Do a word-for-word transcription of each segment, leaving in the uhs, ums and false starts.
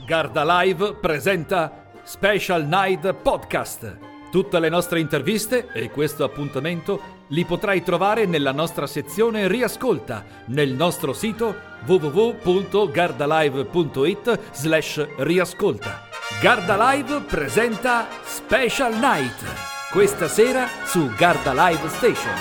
Garda Live presenta Special Night Podcast. Tutte le nostre interviste e questo appuntamento li potrai trovare nella nostra sezione Riascolta nel nostro sito w w w punto gardalive punto it slash riascolta. Garda Live presenta Special Night questa sera su Garda Live Station.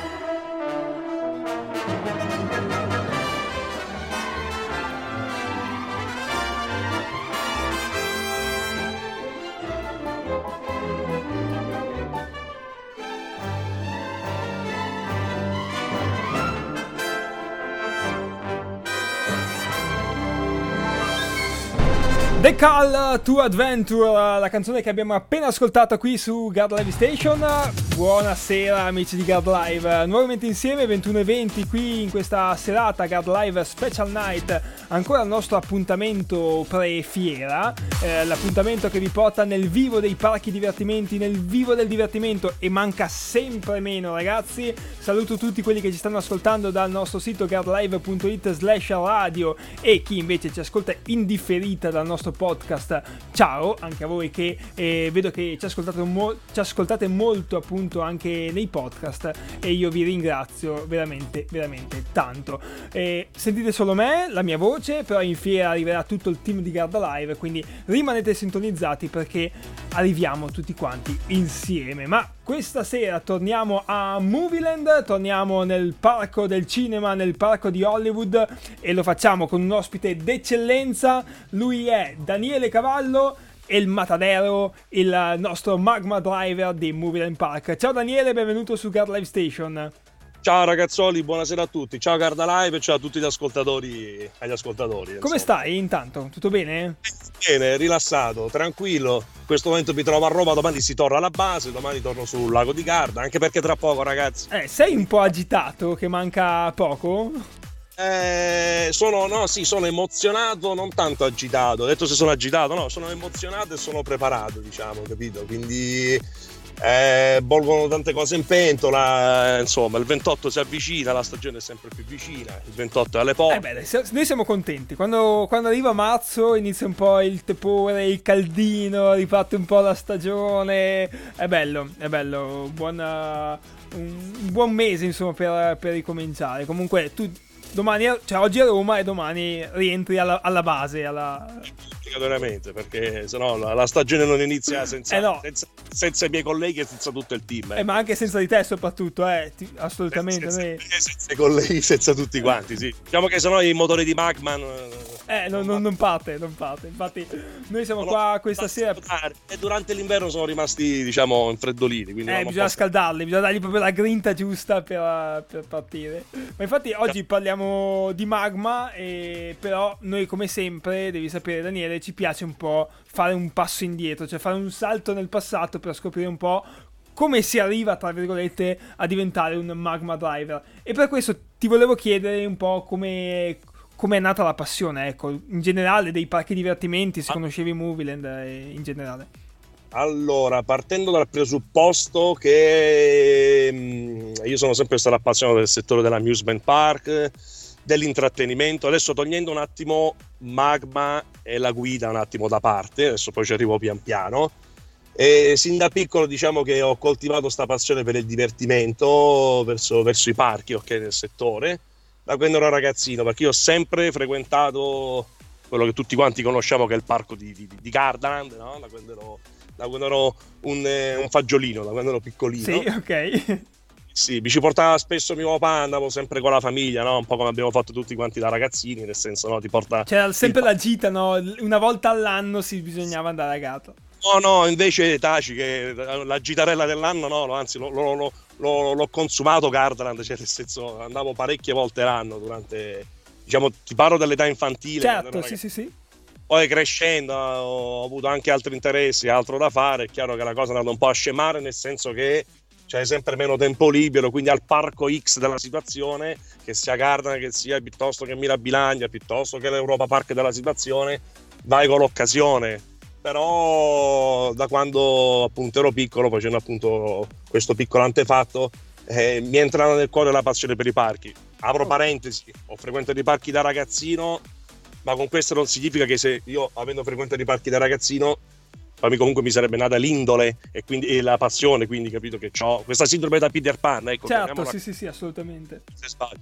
The Call to Adventure, la canzone che abbiamo appena ascoltato qui su Garda Live Station. Buonasera amici di Garda Live, nuovamente insieme ventuno e venti qui in questa serata Garda Live Special Night, ancora il nostro appuntamento pre-fiera, eh, l'appuntamento che vi porta nel vivo dei parchi divertimenti, nel vivo del divertimento, e manca sempre meno ragazzi. Saluto tutti quelli che ci stanno ascoltando dal nostro sito gardalive punto it slash radio e chi invece ci ascolta in differita dal nostro podcast. Ciao anche a voi che eh, vedo che ci ascoltate, mo- ci ascoltate molto appunto anche nei podcast, e io vi ringrazio veramente veramente tanto. Eh, sentite solo me, la mia voce, però in fiera arriverà tutto il team di Garda Live, quindi rimanete sintonizzati perché arriviamo tutti quanti insieme. Ma questa sera torniamo a Movieland, torniamo nel parco del cinema, nel parco di Hollywood, e lo facciamo con un ospite d'eccellenza. Lui è Daniele Cavallo, il Matadero, il nostro Magma Driver di Movieland Park. Ciao Daniele, benvenuto su Garda Live Station. Ciao ragazzoli, buonasera a tutti. Ciao Garda Live e ciao a tutti gli ascoltatori. Agli ascoltatori Come insomma. Stai intanto? Tutto bene? Bene, rilassato, tranquillo. In questo momento mi trovo a Roma, domani si torna alla base, domani torno sul lago di Garda, anche perché tra poco ragazzi. Eh, sei un po' agitato che manca poco? Eh, sono, no, sì, sono emozionato, non tanto agitato. Ho detto se sono agitato, no, sono emozionato e sono preparato, diciamo, capito? Quindi eh, volgono tante cose in pentola, insomma, il ventotto si avvicina, la stagione è sempre più vicina, il ventotto è alle porte. Eh beh, noi siamo contenti, quando, quando arriva marzo inizia un po' il tepore, il caldino, riparte un po' la stagione, è bello, è bello, buona, un buon mese insomma per, per ricominciare. Comunque tu domani, cioè oggi a Roma e domani rientri alla, alla base, alla... obbligatoriamente, perché sennò la, la stagione non inizia senza, eh no. senza, senza i miei colleghi e senza tutto il team. Eh, eh ma anche senza di te soprattutto, eh, ti, assolutamente. Senza, noi... senza, senza i colleghi, senza tutti quanti, sì. Diciamo che sennò i motori di Magman... Eh, non, non, non parte, non parte. Infatti noi siamo no, qua questa sera... E durante l'inverno sono rimasti, diciamo, infreddoliti. Quindi eh, bisogna posso... scaldarli, bisogna dargli proprio la grinta giusta per, per partire. Ma infatti oggi parliamo di Magma, e però noi come sempre, devi sapere Daniele, ci piace un po' fare un passo indietro, cioè fare un salto nel passato per scoprire un po' come si arriva, tra virgolette, a diventare un Magma Driver. E per questo ti volevo chiedere un po' come... come è nata la passione, ecco, in generale dei parchi divertimenti, se conoscevi Movieland e in generale. Allora, partendo dal presupposto che mh, io sono sempre stato appassionato del settore dell'amusement park, dell'intrattenimento, adesso togliendo un attimo Magma e la guida un attimo da parte, adesso poi ci arrivo pian piano, e sin da piccolo diciamo che ho coltivato questa passione per il divertimento verso, verso i parchi, ok, nel settore, da quando ero ragazzino, perché io ho sempre frequentato quello che tutti quanti conosciamo, che è il parco di, di, di Gardaland, no? Da quando ero, da quando ero un, eh, un fagiolino, da quando ero piccolino. Sì, ok. Sì, mi ci portava spesso mio papà, andavo sempre con la famiglia, no? Un po' come abbiamo fatto tutti quanti da ragazzini, nel senso, no? Ti porta... C'era sempre il... la gita, no? Una volta all'anno si bisognava andare a Gato. No, no, invece taci che la gitarella dell'anno, no, anzi lo, lo, lo, lo, l'ho consumato Gardaland, cioè nel senso andavo parecchie volte l'anno durante, diciamo, ti parlo dell'età infantile. Certo, sì, sì, sì. Poi crescendo ho avuto anche altri interessi, altro da fare, è chiaro che la cosa è andata un po' a scemare, nel senso che c'è sempre meno tempo libero, quindi al parco X della situazione, che sia Gardaland, che sia piuttosto che Mirabilandia, piuttosto che l'Europa Park della situazione, vai con l'occasione. Però da quando appunto ero piccolo, facendo appunto questo piccolo antefatto, eh, mi è entrata nel cuore la passione per i parchi. Apro parentesi, ho frequentato i parchi da ragazzino, ma con questo non significa che se io, avendo frequentato i parchi da ragazzino, poi comunque mi sarebbe nata l'indole e quindi e la passione, quindi capito che ho questa sindrome da Peter Pan, ecco. Certo, sì, sì, sì, assolutamente. Se sbaglio.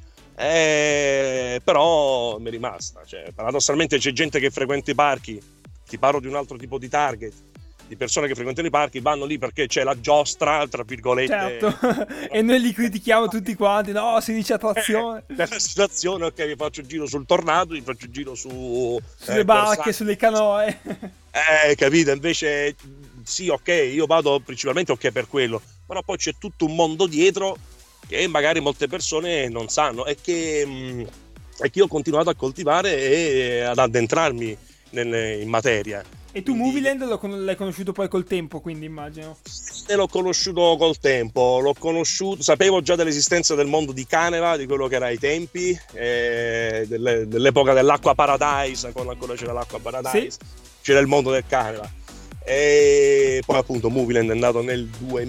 Eh, però mi è rimasta, cioè, paradossalmente c'è gente che frequenta i parchi, ti parlo di un altro tipo di target, di persone che frequentano i parchi, vanno lì perché c'è la giostra, tra virgolette. Certo, e noi li critichiamo tutti quanti, no, si dice attrazione. Eh, nella situazione, ok, vi faccio il giro sul tornado, vi faccio il giro su... Sulle eh, barche, Corsari. Sulle canoe. Eh, capito, invece sì, ok, io vado principalmente ok per quello, però poi c'è tutto un mondo dietro che magari molte persone non sanno e che, mh, e che io ho continuato a coltivare e ad addentrarmi nel, in materia. E tu Quindi, Movieland lo con- l'hai conosciuto poi col tempo, quindi immagino. e l'ho conosciuto col tempo, l'ho conosciuto, sapevo già dell'esistenza del mondo di Caneva, di quello che era ai tempi, eh, delle, dell'epoca dell'Acqua Paradise, quando ancora c'era l'Acqua Paradise, sì. C'era il mondo del Caneva. E poi appunto Movieland è nato nel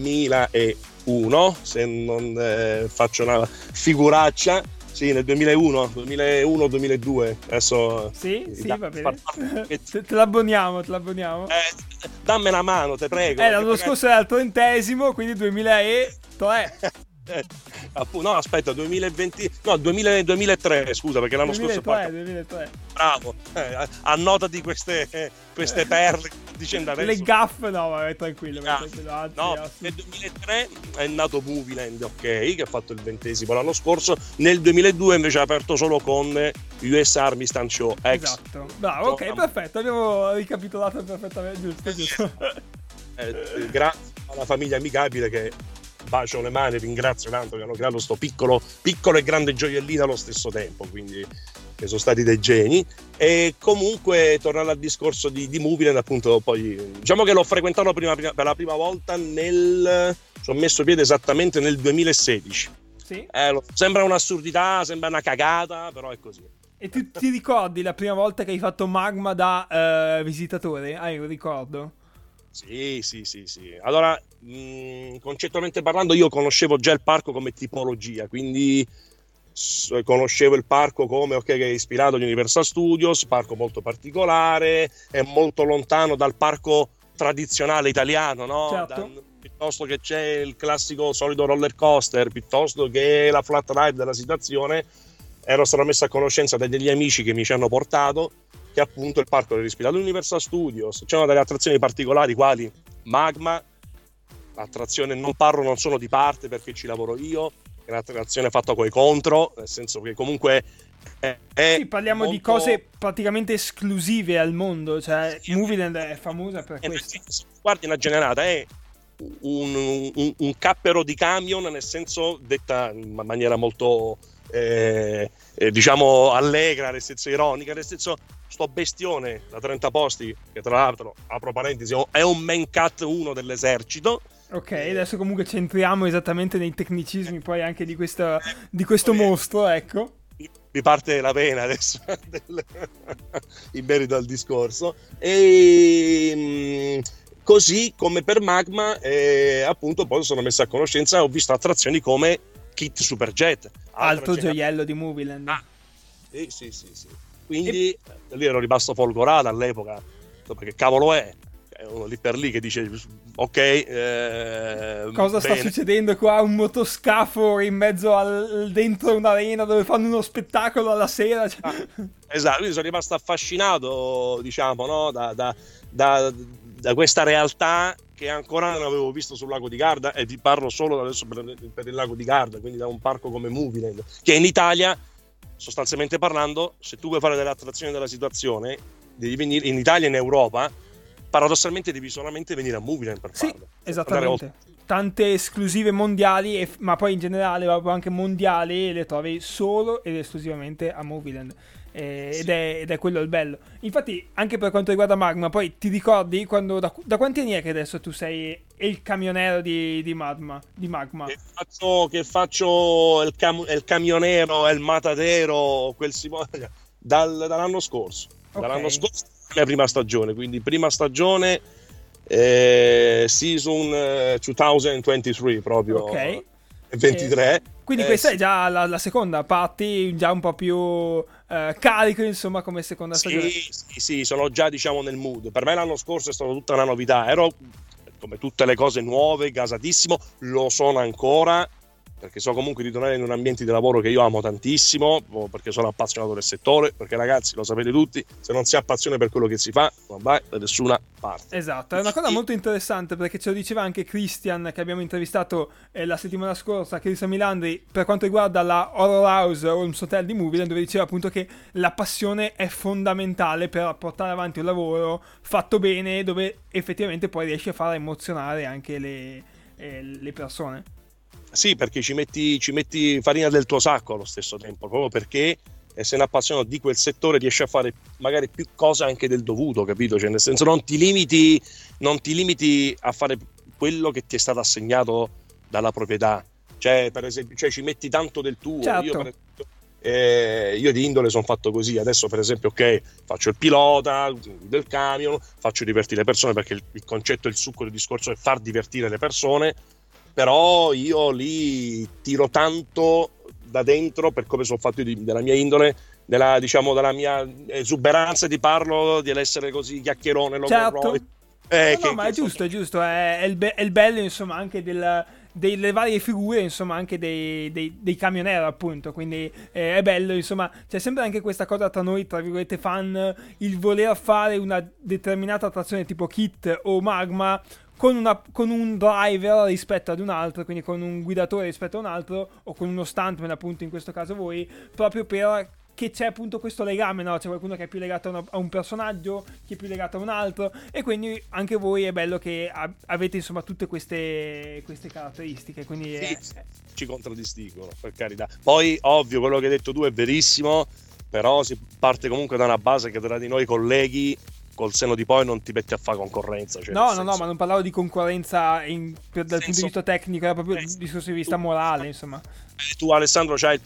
duemilauno, se non eh, faccio una figuraccia, sì, nel duemilauno, duemilauno duemiladue, adesso... Sì, sì, da, va bene. Fa, te, te l'abboniamo, te l'abboniamo. Eh, dammi una mano, te prego. Eh, l'anno magari... scorso era il trentesimo, quindi duemilatré. Eh, appunto, no, aspetta, duemilaventi, no, duemila, duemilatré, scusa, perché l'anno duemilatré, scorso parto... duemilatré. Bravo, eh, annotati queste, eh, queste perle dicendo adesso. Le gaffe, no, vai tranquillo, vai Ah, tranquillo. Anzi, no, anzi. nel duemilatré è nato Movieland, ok, che ha fatto il ventesimo l'anno scorso. Nel duemiladue invece ha aperto solo con U S Army Stunt Show X. Esatto, bravo, ok, no, perfetto, abbiamo ricapitolato perfettamente, giusto, giusto. Eh, grazie alla famiglia Amicabile, che bacio le mani, ringrazio tanto, che hanno creato sto piccolo, piccolo e grande gioiellino allo stesso tempo, quindi che sono stati dei geni. E comunque, tornando al discorso di, di Movieland, appunto, poi diciamo che l'ho frequentato prima, prima, per la prima volta nel... ci ho messo piede esattamente nel duemilasedici. Sì. Eh, sembra un'assurdità, sembra una cagata, però è così. E tu ti ricordi la prima volta che hai fatto Magma da uh, visitatore? Hai un ricordo? Sì, sì, sì, sì. Allora, mh, concettualmente parlando, io conoscevo già il parco come tipologia, quindi s- conoscevo il parco come, ok, che è ispirato agli Universal Studios, parco molto particolare, è molto lontano dal parco tradizionale italiano, no? Certo. Da, piuttosto che c'è il classico solido roller coaster, piuttosto che la flat ride della situazione, ero stato messo a conoscenza da degli amici che mi ci hanno portato, che appunto il parco era ispirato all'Universal Studios, c'erano delle attrazioni particolari quali Magma, l'attrazione, non parlo, non sono di parte perché ci lavoro io, è un'attrazione fatta coi contro, nel senso che comunque è, è sì, parliamo molto... di cose praticamente esclusive al mondo, cioè sì, Movieland è famosa per è, questo. Guardi, una generata, è un, un, un cappero di camion, nel senso, detta in maniera molto eh, eh, diciamo allegra, nel senso ironica, nel senso, sto bestione da trenta posti, che tra l'altro, apro parentesi, è un main cat uno dell'esercito. Ok, adesso comunque centriamo esattamente nei tecnicismi poi anche di, questa, di questo mostro, ecco. Mi parte la pena adesso del, in merito al discorso. E così come per Magma, eh, appunto, poi sono messo a conoscenza e ho visto attrazioni come Kit Superjet, altro gioiello di Movieland. Ah, sì, sì, sì, sì. Quindi e... lì ero rimasto folgorato all'epoca, perché cavolo è? È uno lì per lì che dice ok, eh, cosa bene. sta succedendo qua? Un motoscafo in mezzo al dentro un'arena dove fanno uno spettacolo alla sera, cioè... ah, esatto, quindi sono rimasto affascinato, diciamo, no, da, da, da, da questa realtà che ancora non avevo visto sul lago di Garda, e ti parlo solo adesso per, per il lago di Garda, quindi da un parco come Movieland, che in Italia, sostanzialmente parlando, se tu vuoi fare delle attrazioni della situazione, devi venire in Italia e in Europa, paradossalmente devi solamente venire a Movieland per sì, farlo. Esattamente. Tante esclusive mondiali, e, ma poi in generale anche mondiali, le trovi solo ed esclusivamente a Movieland. Eh, sì. ed, è, ed è quello il bello. Infatti, anche per quanto riguarda Magma, poi ti ricordi quando da, da quanti anni è che adesso tu sei il camionero di, di Magma? Di Magma? Che faccio, che faccio il, cam, il camionero, il matadero, quel si dal, dall'anno scorso. Okay. Dall'anno scorso la prima stagione, quindi prima stagione eh, season eh, duemilaventitré proprio. Ok. ventitré. Eh, quindi eh, questa sì. è già la, la seconda, parti già un po' più uh, uh, carico, insomma, come seconda sì, stagione. Sì, sì, sono già, diciamo, nel mood. Per me l'anno scorso è stata tutta una novità, ero, come tutte le cose nuove, gasatissimo, lo sono ancora, perché so comunque di tornare in un ambiente di lavoro che io amo tantissimo, perché sono appassionato del settore, perché ragazzi, lo sapete tutti, se non si ha passione per quello che si fa, non vai da nessuna parte. Esatto, è una cosa molto interessante, perché ce lo diceva anche Christian, che abbiamo intervistato eh, la settimana scorsa, Christian Milandri, per quanto riguarda la Horror House Holmes Hotel di Movieland, dove diceva appunto che la passione è fondamentale per portare avanti un lavoro fatto bene, dove effettivamente poi riesci a far emozionare anche le, eh, le persone. Sì, perché ci metti, ci metti farina del tuo sacco allo stesso tempo, proprio perché sei un appassionato di quel settore, riesci a fare magari più cose anche del dovuto, capito? Cioè, nel senso, non ti limiti, non ti limiti a fare quello che ti è stato assegnato dalla proprietà. Cioè, per esempio, cioè, ci metti tanto del tuo. Certo. Io, per esempio, eh, io di indole sono fatto così. Adesso, per esempio, ok, faccio il pilota del camion, faccio divertire le persone, perché il, il concetto e il succo del discorso è far divertire le persone. Però io lì tiro tanto da dentro, per come sono fatto io, di, della mia indole, della, diciamo, della mia esuberanza, ti parlo di essere così chiacchierone, certo. eh, no, che, no, ma che è giusto, è giusto, è, è, il be- è il bello, insomma, anche del, delle varie figure, insomma, anche dei, dei, dei camionero, appunto, quindi eh, è bello, insomma, c'è sempre anche questa cosa tra noi, tra virgolette fan, il voler fare una determinata attrazione tipo Kit o Magma con, una, con un driver rispetto ad un altro, quindi con un guidatore rispetto a un altro, o con uno stuntman, appunto in questo caso voi, proprio per che c'è appunto questo legame, no? C'è qualcuno che è più legato a, una, a un personaggio, chi è più legato a un altro, e quindi anche voi è bello che a, avete insomma tutte queste, queste caratteristiche, quindi sì, è, ci contraddistinguono, per carità. Poi ovvio, quello che hai detto tu è verissimo, però si parte comunque da una base che tra di noi colleghi, col seno di poi, non ti metti a fare concorrenza, cioè, no no senso... no, ma non parlavo di concorrenza in, per, dal senso... punto di vista tecnico, era proprio un discorso di vista morale, insomma. Tu, Alessandro, c'hai il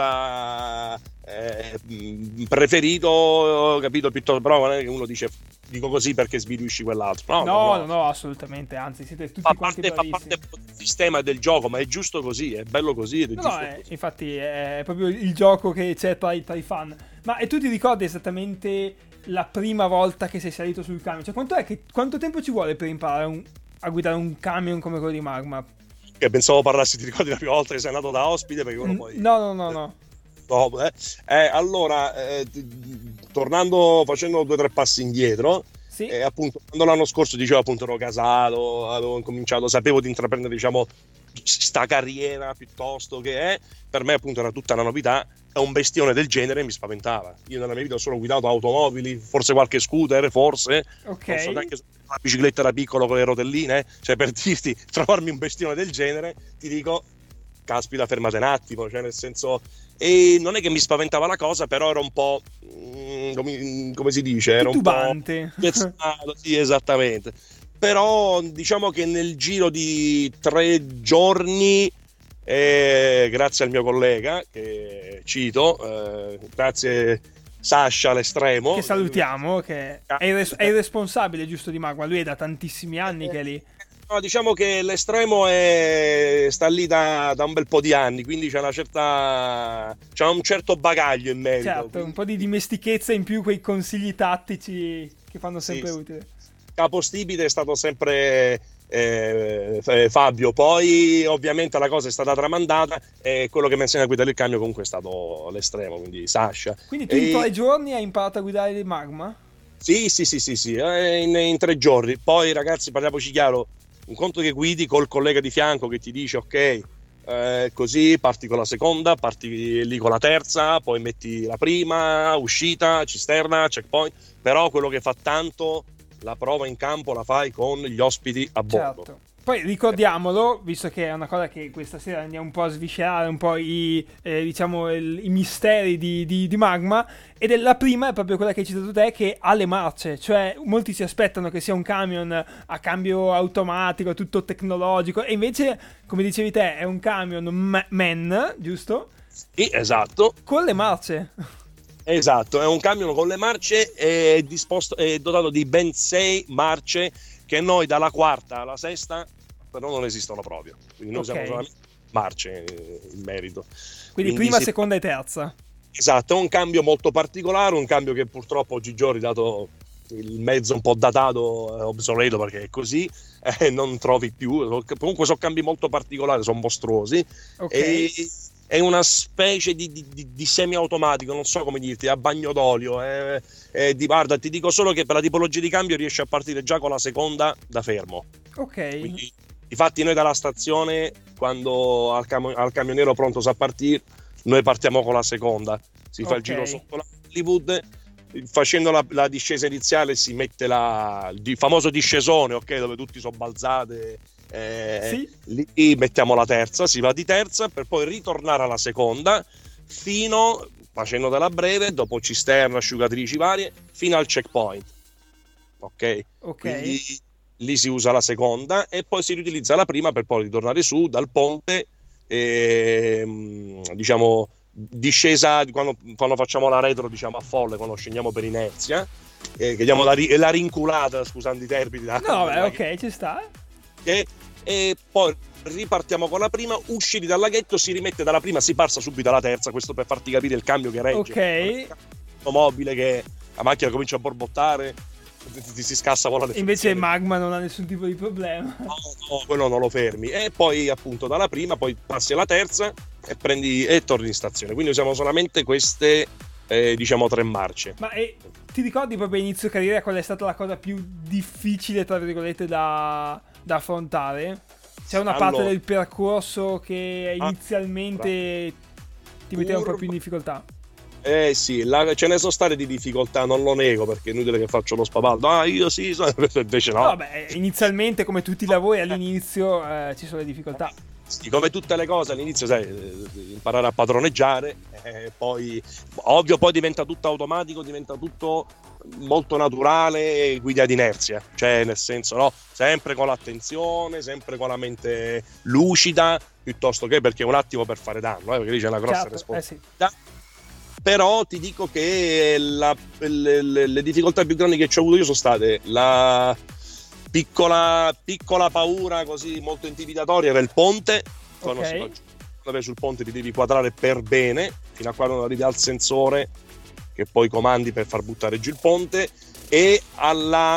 pilota eh, preferito, capito, piuttosto, però non è che uno dice dico così perché sminuisci quell'altro. No, no, no, no, no, assolutamente, anzi siete tutti fa quanti parte, bravissimi. fa parte del sistema del gioco, ma è giusto così, è bello così ed è no, giusto no, è, così. infatti è proprio il gioco che c'è tra i, tra i fan. Ma e tu ti ricordi esattamente la prima volta che sei salito sul camion? Cioè quanto, è che, quanto tempo ci vuole per imparare un, a guidare un camion come quello di Magma? Che pensavo parlassi, ti ricordi la prima volta che sei andato da ospite, perché uno poi... No, no, no, no. no eh. Eh, allora, eh, tornando, facendo due o tre passi indietro, sì. eh, appunto, quando l'anno scorso dicevo appunto ero casato, avevo incominciato, sapevo di intraprendere, diciamo, sta carriera piuttosto che è, per me appunto era tutta una novità, e un bestione del genere mi spaventava. Io nella mia vita ho solo guidato automobili, forse qualche scooter, forse, ok, non so neanche la bicicletta da piccolo con le rotelline, cioè, per dirti, trovarmi un bestione del genere, ti dico, caspita, fermate un attimo, cioè, nel senso, e non è che mi spaventava la cosa, però era un po' mm, come, come si dice, era titubante. Un po' sì, esattamente. Però diciamo che nel giro di tre giorni, eh, grazie al mio collega che cito, eh, grazie Sasha all'estremo, che salutiamo, che è il, res- è il responsabile giusto di Magma, lui è da tantissimi anni che è lì. No, diciamo che l'estremo è... sta lì da, da un bel po' di anni, quindi c'è una certa, c'è un certo bagaglio in merito. Certo, quindi... un po' di dimestichezza in più, quei consigli tattici che fanno sempre sì, utile. Capostipite è stato sempre eh, Fabio, poi ovviamente la cosa è stata tramandata e quello che mi insegna a guidare il camion comunque è stato l'estremo, quindi Sasha. Quindi tu e... in tre giorni hai imparato a guidare il Magma? Sì, sì, sì, sì, sì. In, in tre giorni. Poi ragazzi, parliamoci chiaro, un conto che guidi col collega di fianco che ti dice ok, eh, così parti con la seconda, parti lì con la terza, poi metti la prima, uscita, cisterna, checkpoint, però quello che fa tanto la prova in campo la fai con gli ospiti a bordo. Certo. Poi ricordiamolo, visto che è una cosa che questa sera andiamo un po' a sviscerare un po' i, eh, diciamo, il, i misteri di, di, di Magma, ed è la prima è proprio quella che hai citato te, che ha le marce, cioè molti si aspettano che sia un camion a cambio automatico, tutto tecnologico, e invece, come dicevi te, è un camion ma- man, giusto? Sì, esatto. Con le marce. Esatto, è un camion con le marce, è, disposto, è dotato di ben sei marce, che noi dalla quarta alla sesta però non esistono proprio, quindi noi okay. siamo solamente marce in merito. Quindi, quindi prima, si... seconda e terza. Esatto, è un cambio molto particolare, un cambio che purtroppo oggigiorno, dato il mezzo un po' datato, obsoleto, perché è così, eh, non trovi più. Comunque sono cambi molto particolari, sono mostruosi. Okay. E è una specie di, di, di, di semiautomatico, non so come dirti, a bagno d'olio. È, è di, guarda, ti dico solo che per la tipologia di cambio riesce a partire già con la seconda da fermo. Ok. Quindi, infatti noi dalla stazione, quando al, cam- al camionero pronto sa partire, noi partiamo con la seconda. Si fa Ok. il giro sotto la Hollywood, facendo la, la discesa iniziale si mette la, il famoso discesone, ok, dove tutti sono balzate. Eh, Sì. Lì mettiamo la terza, si va di terza per poi ritornare alla seconda fino, facendo della breve, dopo cisterna, asciugatrici varie, fino al checkpoint, ok? Ok. Quindi lì si usa la seconda e poi si riutilizza la prima per poi ritornare su dal ponte e, diciamo, discesa quando, quando facciamo la retro, diciamo, a folle, quando scendiamo per inerzia, eh, che diamo la, ri- la rinculata, scusando i termini, da, No, beh, da- ok, ci sta. e, e poi ripartiamo con la prima, usciti dal laghetto, si rimette dalla prima, si passa subito alla terza, questo per farti capire il cambio che regge. Ok. Mobile che la macchina comincia a borbottare, ti, ti si scassa vola le Invece frizioni. Magma non ha nessun tipo di problema. No, no, quello non lo fermi. E poi appunto dalla prima, poi passi alla terza e prendi e torni in stazione. Quindi usiamo solamente queste, eh, diciamo, tre marce. Ma e, ti ricordi proprio inizio carriera qual è stata la cosa più difficile, tra virgolette, da, da affrontare? C'è una parte Allora. del percorso che Ah, inizialmente ti metteva un po' Curva. più in difficoltà? Eh sì, la- ce ne sono state di difficoltà, non lo nego, perché è inutile che faccio lo spavaldo. Ah, io sì, so- invece no. Vabbè, inizialmente come tutti i lavori all'inizio eh, ci sono le difficoltà. Sì, come tutte le cose all'inizio, sai, eh, imparare a padroneggiare, eh, poi ovvio poi diventa tutto automatico, diventa tutto molto naturale, guida ad inerzia, cioè nel senso, no, sempre con l'attenzione, sempre con la mente lucida, piuttosto che perché è un attimo per fare danno, eh, perché lì c'è una grossa Certo, eh sì. responsabilità. Però ti dico che la- le, le- le difficoltà più grandi che ci ho avuto io sono state la piccola, piccola paura così molto intimidatoria era il ponte. Quando Ok. si va giù, quando vai sul ponte ti devi quadrare per bene fino a quando non arrivi al sensore che poi comandi per far buttare giù il ponte, e alla,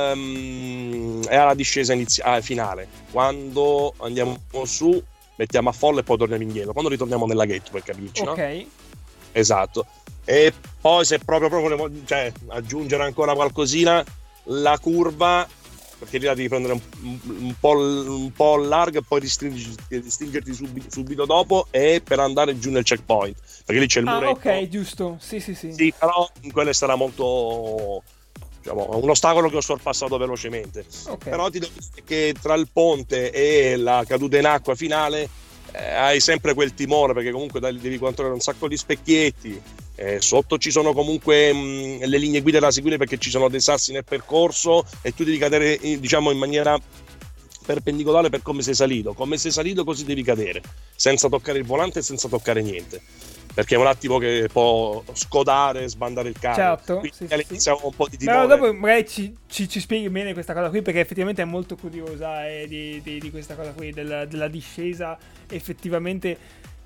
ehm, e alla discesa iniziale, finale, quando andiamo su mettiamo a folle e poi torniamo indietro, quando ritorniamo nel laghetto, per capirci, no? Ok. Esatto. E poi se proprio, proprio ne- cioè, aggiungere ancora qualcosina, la curva, perché lì la devi prendere un, un po', un po' larga e poi ristringi- ristringerti subito, subito dopo, e per andare giù nel checkpoint, perché lì c'è il Ah, muretto. ok, giusto. Sì, sì, sì. Sì, però in quello sarà molto, diciamo, un ostacolo che ho sorpassato velocemente. Ok. Però ti devo dire che tra il ponte e la caduta in acqua finale eh, hai sempre quel timore, perché comunque dai, devi controllare un sacco di specchietti, eh, sotto ci sono comunque mh, le linee guida da seguire, perché ci sono dei sassi nel percorso e tu devi cadere in- diciamo in maniera perpendicolare per come sei salito, come sei salito così devi cadere, senza toccare il volante e senza toccare niente, perché è un attimo che può scodare, sbandare il carro. Certo, Quindi sì, sì, all'inizio avevo un po' di Però timore. dopo magari ci, ci, ci spieghi bene questa cosa qui, perché effettivamente è molto curiosa eh, di, di, di questa cosa qui, del- della discesa effettivamente,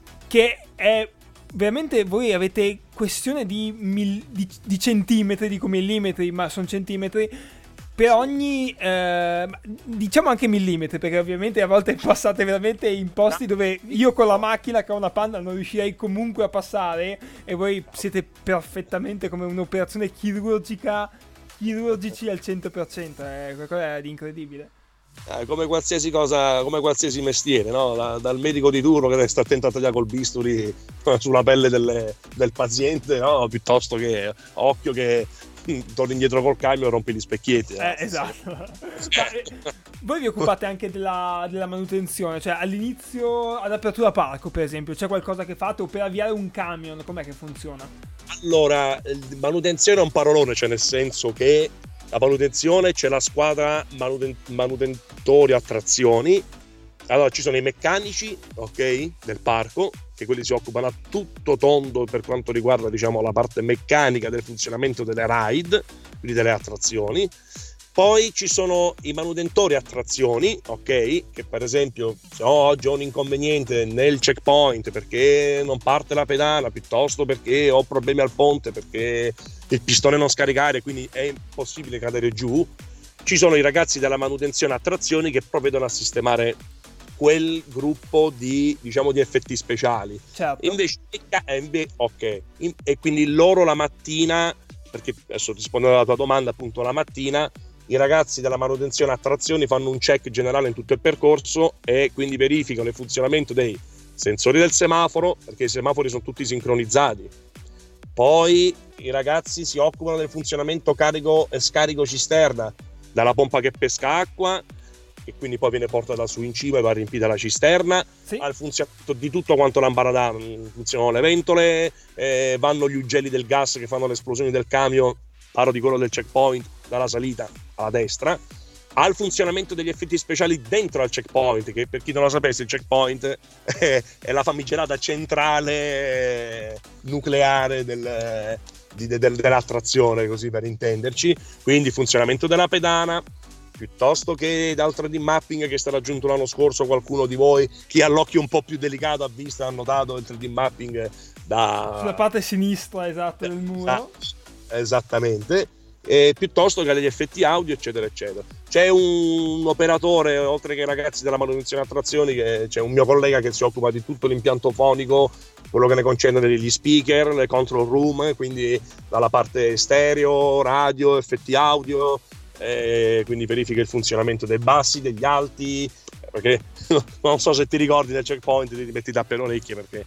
che è veramente, voi avete questione di, mil- di, di centimetri, dico millimetri, ma sono centimetri, per ogni, eh, diciamo anche millimetri, perché ovviamente a volte passate veramente in posti dove io con la macchina che ho una Panda non riuscirei comunque a passare, e voi siete perfettamente come un'operazione chirurgica, chirurgici al cento per cento, è qualcosa di incredibile. Eh, come qualsiasi cosa, come qualsiasi mestiere, no? Da- dal medico di turno che deve stare attento a tagliare col bisturi sulla pelle delle- del paziente, no? Piuttosto che occhio che torni indietro col camion e rompi gli specchietti. Eh, esatto. Ma, eh, voi vi occupate anche della, della manutenzione, cioè all'inizio, ad apertura parco per esempio, c'è qualcosa che fate, o per avviare un camion, com'è che funziona? Allora, il- manutenzione è un parolone, cioè nel senso che la manutenzione c'è la squadra manuten- manutentori attrazioni. Allora ci sono i meccanici, ok, del parco, che quelli si occupano a tutto tondo per quanto riguarda, diciamo, la parte meccanica del funzionamento delle ride, quindi delle attrazioni. Poi ci sono i manutentori a trazioni, ok? Che per esempio se ho oggi ho un inconveniente nel checkpoint perché non parte la pedana, piuttosto perché ho problemi al ponte, perché il pistone non scaricare, quindi è impossibile cadere giù, ci sono i ragazzi della manutenzione a trazioni che provvedono a sistemare quel gruppo di, diciamo, di effetti speciali. Certo. Invece, ok, e quindi loro la mattina, perché adesso rispondendo alla tua domanda, appunto la mattina i ragazzi della manutenzione a trazioni fanno un check generale in tutto il percorso e quindi verificano il funzionamento dei sensori del semaforo, perché i semafori sono tutti sincronizzati. Poi i ragazzi si occupano del funzionamento carico e scarico cisterna, dalla pompa che pesca acqua, che quindi poi viene portata su in cima e va riempita la cisterna, sì, al funzionamento di tutto quanto l'ambaradà, funzionano le ventole, eh, vanno gli ugelli del gas che fanno le esplosioni del camion, parlo di quello del checkpoint, dalla salita alla destra, al funzionamento degli effetti speciali dentro al checkpoint, che per chi non lo sapesse il checkpoint è, è la famigerata centrale nucleare del, di, del, dell'attrazione, così per intenderci, quindi funzionamento della pedana, piuttosto che dal tre D mapping che è stato aggiunto l'anno scorso. Qualcuno di voi, chi ha l'occhio un po' più delicato, ha visto, ha notato il tre D mapping da... sulla parte sinistra, esatto, del muro. Esattamente. E piuttosto che degli effetti audio, eccetera eccetera. C'è un operatore, oltre che i ragazzi della manutenzione a trazioni, che c'è un mio collega che si occupa di tutto l'impianto fonico, quello che ne concerne degli speaker, le control room, quindi dalla parte stereo, radio, effetti audio, e quindi verifica il funzionamento dei bassi, degli alti, perché non so se ti ricordi nel checkpoint ti metti tappe le orecchie perché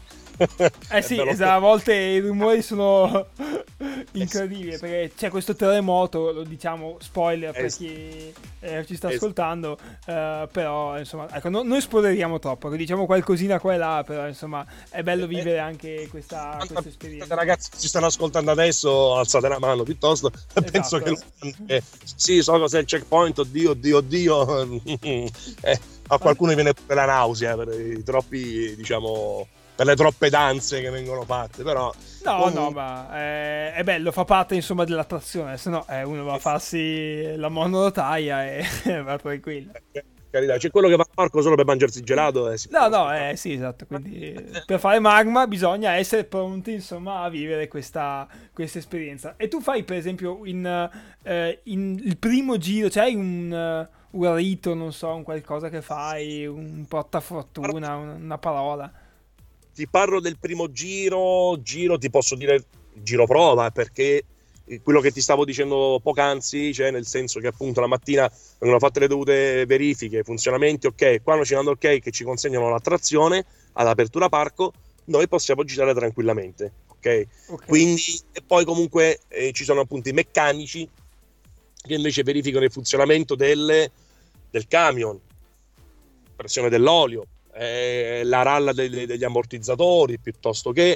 eh sì, esatto, a volte i rumori sono incredibili, perché c'è questo terremoto, lo diciamo, spoiler per chi eh, ci sta ascoltando, eh, però insomma, ecco, no, noi spoileriamo troppo, diciamo qualcosina qua e là, però insomma è bello vivere anche questa, questa esperienza. Ragazzi, ci stanno ascoltando adesso, alzate la mano piuttosto, esatto. Penso che eh, sì, so cos'è il checkpoint, oddio, oddio, oddio, eh, a qualcuno viene la nausea per i troppi, diciamo, per le troppe danze che vengono fatte, però no comunque... no ma è, è bello, fa parte insomma dell'attrazione, se no eh, uno va a farsi la monolotaia e va tranquillo. Carità, c'è quello che va a parco solo per mangiarsi il gelato, eh, no no eh, sì, esatto, quindi per fare magma bisogna essere pronti insomma a vivere questa, questa esperienza. E tu fai per esempio in, eh, in il primo giro c'hai cioè un, un rito, non so, un qualcosa che fai, un portafortuna, una parola? Ti parlo del primo giro, giro ti posso dire giro prova, perché quello che ti stavo dicendo poc'anzi, cioè nel senso che appunto la mattina vengono fatte le dovute verifiche, funzionamenti, ok, quando ci danno ok che ci consegnano l'attrazione all'apertura parco, noi possiamo girare tranquillamente, ok? Okay. Quindi, e poi comunque eh, ci sono appunto i meccanici che invece verificano il funzionamento del, del camion, pressione dell'olio, Eh, la ralla dei, degli ammortizzatori, piuttosto che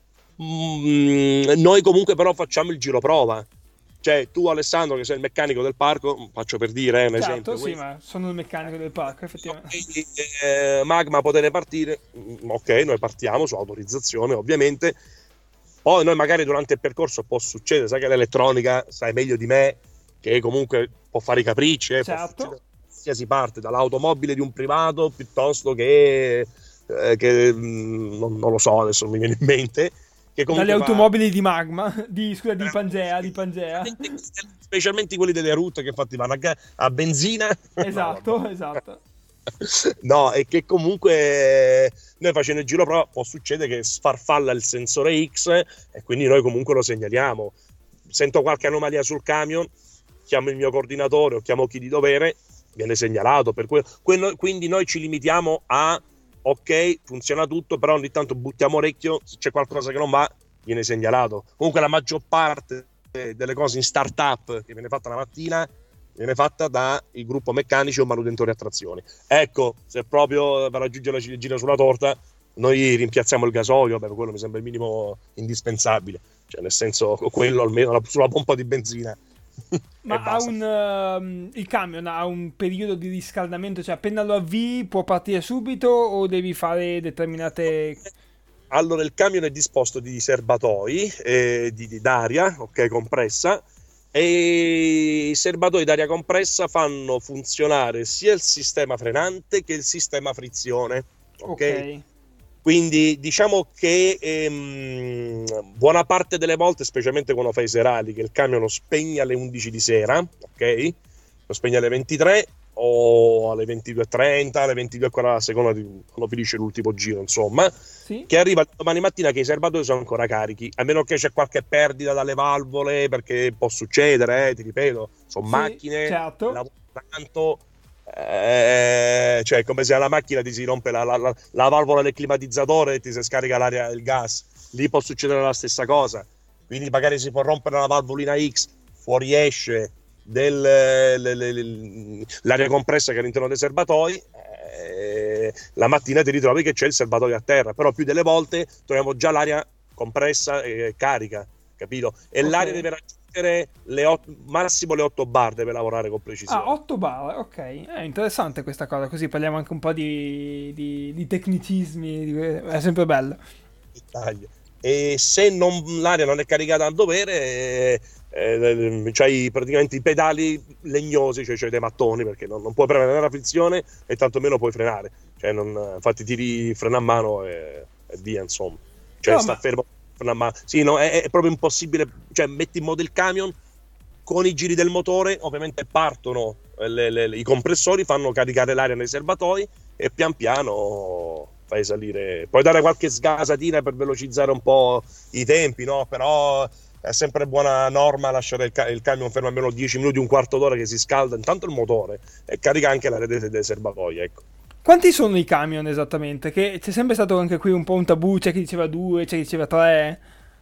mm, noi comunque però facciamo il giro prova, cioè tu Alessandro che sei il meccanico del parco, faccio per dire eh, un certo, esempio, sì, quindi, ma sono il meccanico del parco effettivamente. eh, Magma potete partire, ok, noi partiamo su autorizzazione ovviamente, poi noi magari durante il percorso può succedere, sai che l'elettronica sai meglio di me che comunque può fare i capricci, eh, certo, si parte dall'automobile di un privato piuttosto che, eh, che mh, non, non lo so, adesso non mi viene in mente, che dalle automobili va... di Magma, di, scusa, di Pangea, di Pangea, specialmente quelli delle route che infatti vanno a, a benzina, esatto, no, esatto, no, e che comunque noi facendo il giro prova può succedere che sfarfalla il sensore X e quindi noi comunque lo segnaliamo. Sento qualche anomalia sul camion, chiamo il mio coordinatore o chiamo chi di dovere, viene segnalato, per que- que- quindi noi ci limitiamo a ok, funziona tutto, però ogni tanto buttiamo orecchio, se c'è qualcosa che non va viene segnalato. Comunque la maggior parte delle cose in startup che viene fatta la mattina viene fatta dal gruppo meccanici o manutentori a trazioni. Ecco, se proprio per raggiungere la ciliegina sulla torta noi rimpiazziamo il gasolio, per quello mi sembra il minimo indispensabile, cioè nel senso quello almeno sulla pompa di benzina. Ma ha un, uh, il camion ha un periodo di riscaldamento, cioè appena lo avvii può partire subito o devi fare determinate... Allora il camion è disposto di serbatoi eh, di, di d'aria, ok, compressa, e i serbatoi d'aria compressa fanno funzionare sia il sistema frenante che il sistema frizione. Ok, ok. Quindi diciamo che ehm, buona parte delle volte, specialmente quando fai i serali, che il camion lo spegne alle undici di sera, ok? Lo spegne alle ventitré o alle ventidue e trenta, alle ventidue e quaranta, a seconda di quando finisce l'ultimo giro, insomma, Sì. che arriva domani mattina che i serbatoi sono ancora carichi, a meno che c'è qualche perdita dalle valvole, perché può succedere, eh, ti ripeto, sono Sì, macchine, certo. lavorano tanto. Eh, cioè come se alla macchina ti si rompe la, la, la, la valvola del climatizzatore e ti si scarica l'aria, il gas, lì può succedere la stessa cosa, quindi magari si può rompere la valvolina X, fuoriesce del, le, le, le, l'aria compressa che è all'interno dei serbatoi, eh, la mattina ti ritrovi che c'è il serbatoio a terra, però più delle volte troviamo già l'aria compressa e carica, capito? E Ok. l'aria deve raggiungere le otto, massimo le otto bar, deve lavorare con precisione. Ah, otto bar, ok. È interessante questa cosa, così parliamo anche un po' di, di, di tecnicismi, di- è sempre bello. Dettaglio. E se non, l'aria non è caricata a dovere, eh, eh, c'hai praticamente i pedali legnosi, cioè c'hai dei mattoni, perché non, non puoi premere la frizione e tantomeno puoi frenare, cioè non, infatti tiri il freno a mano e, e via, insomma, cioè No, sta ma- fermo, freno a mano. Sì, no, è, è proprio impossibile, cioè metti in modo il camion con i giri del motore, ovviamente partono le, le, le, i compressori, fanno caricare l'aria nei serbatoi e pian piano fai salire, puoi dare qualche sgasatina per velocizzare un po' i tempi, no? Però è sempre buona norma lasciare il, ca- il camion fermo almeno dieci minuti, un quarto d'ora, che si scalda intanto il motore e carica anche la rete dei serbatoi, ecco. Quanti sono i camion esattamente? Che c'è sempre stato anche qui un po' un tabù, c'è chi diceva due, c'è chi diceva tre.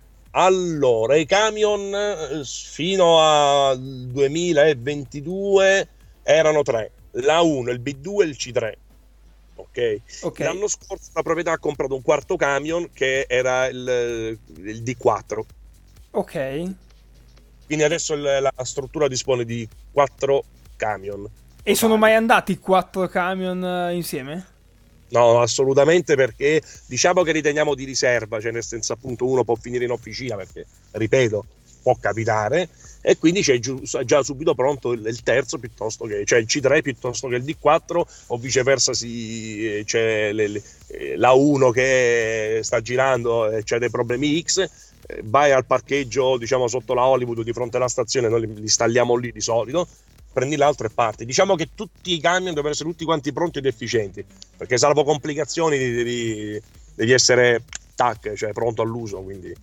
Allora, i camion eh, fino al duemilaventidue erano tre, l'A uno, il B due e il C tre. Ok. Ok, L'anno scorso la proprietà ha comprato un quarto camion che era il, il D quattro. ok. Quindi adesso il- la struttura dispone di quattro camion. E sono totali. mai andati quattro camion eh, insieme? No, assolutamente, perché diciamo che riteniamo di riserva, cioè nel senso, appunto, uno può finire in officina perché, ripeto, può capitare, e quindi c'è giu- già subito pronto il, il terzo, piuttosto che, cioè il C tre piuttosto che il D quattro, o viceversa, si, c'è le- le- eh, l'A uno che sta girando e c'è dei problemi X, eh, vai al parcheggio, diciamo, sotto la Hollywood di fronte alla stazione, noi li, li stalliamo lì di solito, prendi l'altro e parti. Diciamo che tutti i camion devono essere tutti quanti pronti ed efficienti, perché salvo complicazioni devi, devi essere tac, cioè pronto all'uso, quindi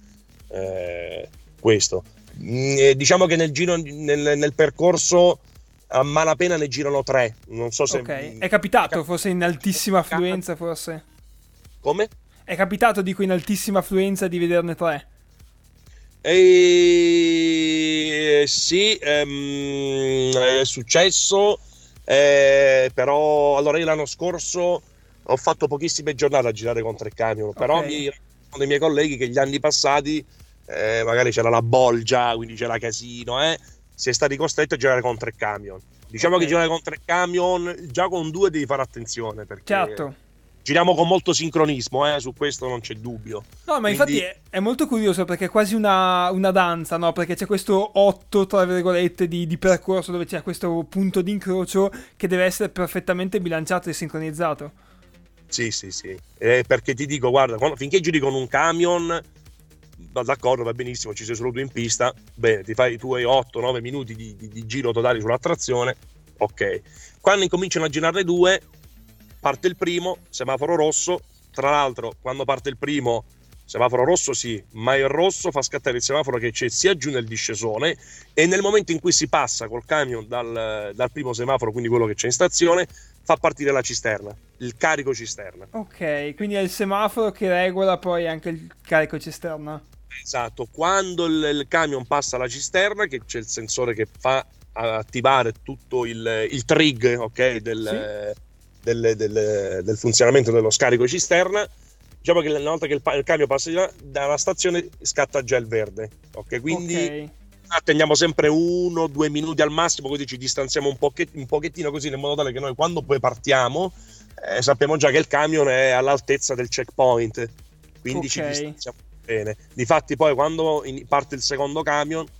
eh, questo. Mm, eh, diciamo che nel giro, nel, nel percorso, a malapena ne girano tre, non so se... Ok, è capitato forse in altissima affluenza, forse? Come? È capitato, dico, in altissima affluenza di vederne tre? E... Sì, ehm, è successo, eh, però allora io l'anno scorso ho fatto pochissime giornate a girare con tre camion, però Ok. mi raccontano dei miei colleghi che gli anni passati, eh, magari c'era la bolgia, quindi c'era casino, eh, si è stati costretti a girare con tre camion. Diciamo Ok. che girare con tre camion, già con due devi fare attenzione, perché Certo. giriamo con molto sincronismo, eh, su questo non c'è dubbio. No, ma Quindi- infatti è, è molto curioso perché è quasi una, una danza, no? Perché c'è questo otto, tra virgolette, di, di percorso dove c'è questo punto di incrocio che deve essere perfettamente bilanciato e sincronizzato. Sì, sì, sì. Eh, perché ti dico, guarda, quando- finché giri con un camion, va d'accordo, va benissimo, ci sei solo tu in pista, bene, ti fai i tuoi otto nove minuti di, di- di giro totali sulla trazione, ok. Quando incominciano a girare due, parte il primo, semaforo rosso, tra l'altro quando parte il primo, semaforo rosso sì, ma il rosso fa scattare il semaforo che c'è sia giù nel discesone, e nel momento in cui si passa col camion dal, dal primo semaforo, quindi quello che c'è in stazione, fa partire la cisterna, il carico cisterna. Ok, quindi è il semaforo che regola poi anche il carico cisterna. Esatto, quando il, il camion passa la cisterna, che c'è il sensore che fa attivare tutto il, il trig, ok, del, del, del, del funzionamento dello scarico cisterna, diciamo che una volta che il, il camion passa di là, dalla stazione scatta già il verde, ok, quindi Ok. attendiamo sempre uno due minuti al massimo, così ci distanziamo un, pochet- un pochettino, così, in modo tale che noi quando poi partiamo eh, sappiamo già che il camion è all'altezza del checkpoint, quindi ci Ok. distanziamo bene. Difatti poi quando in- parte il secondo camion,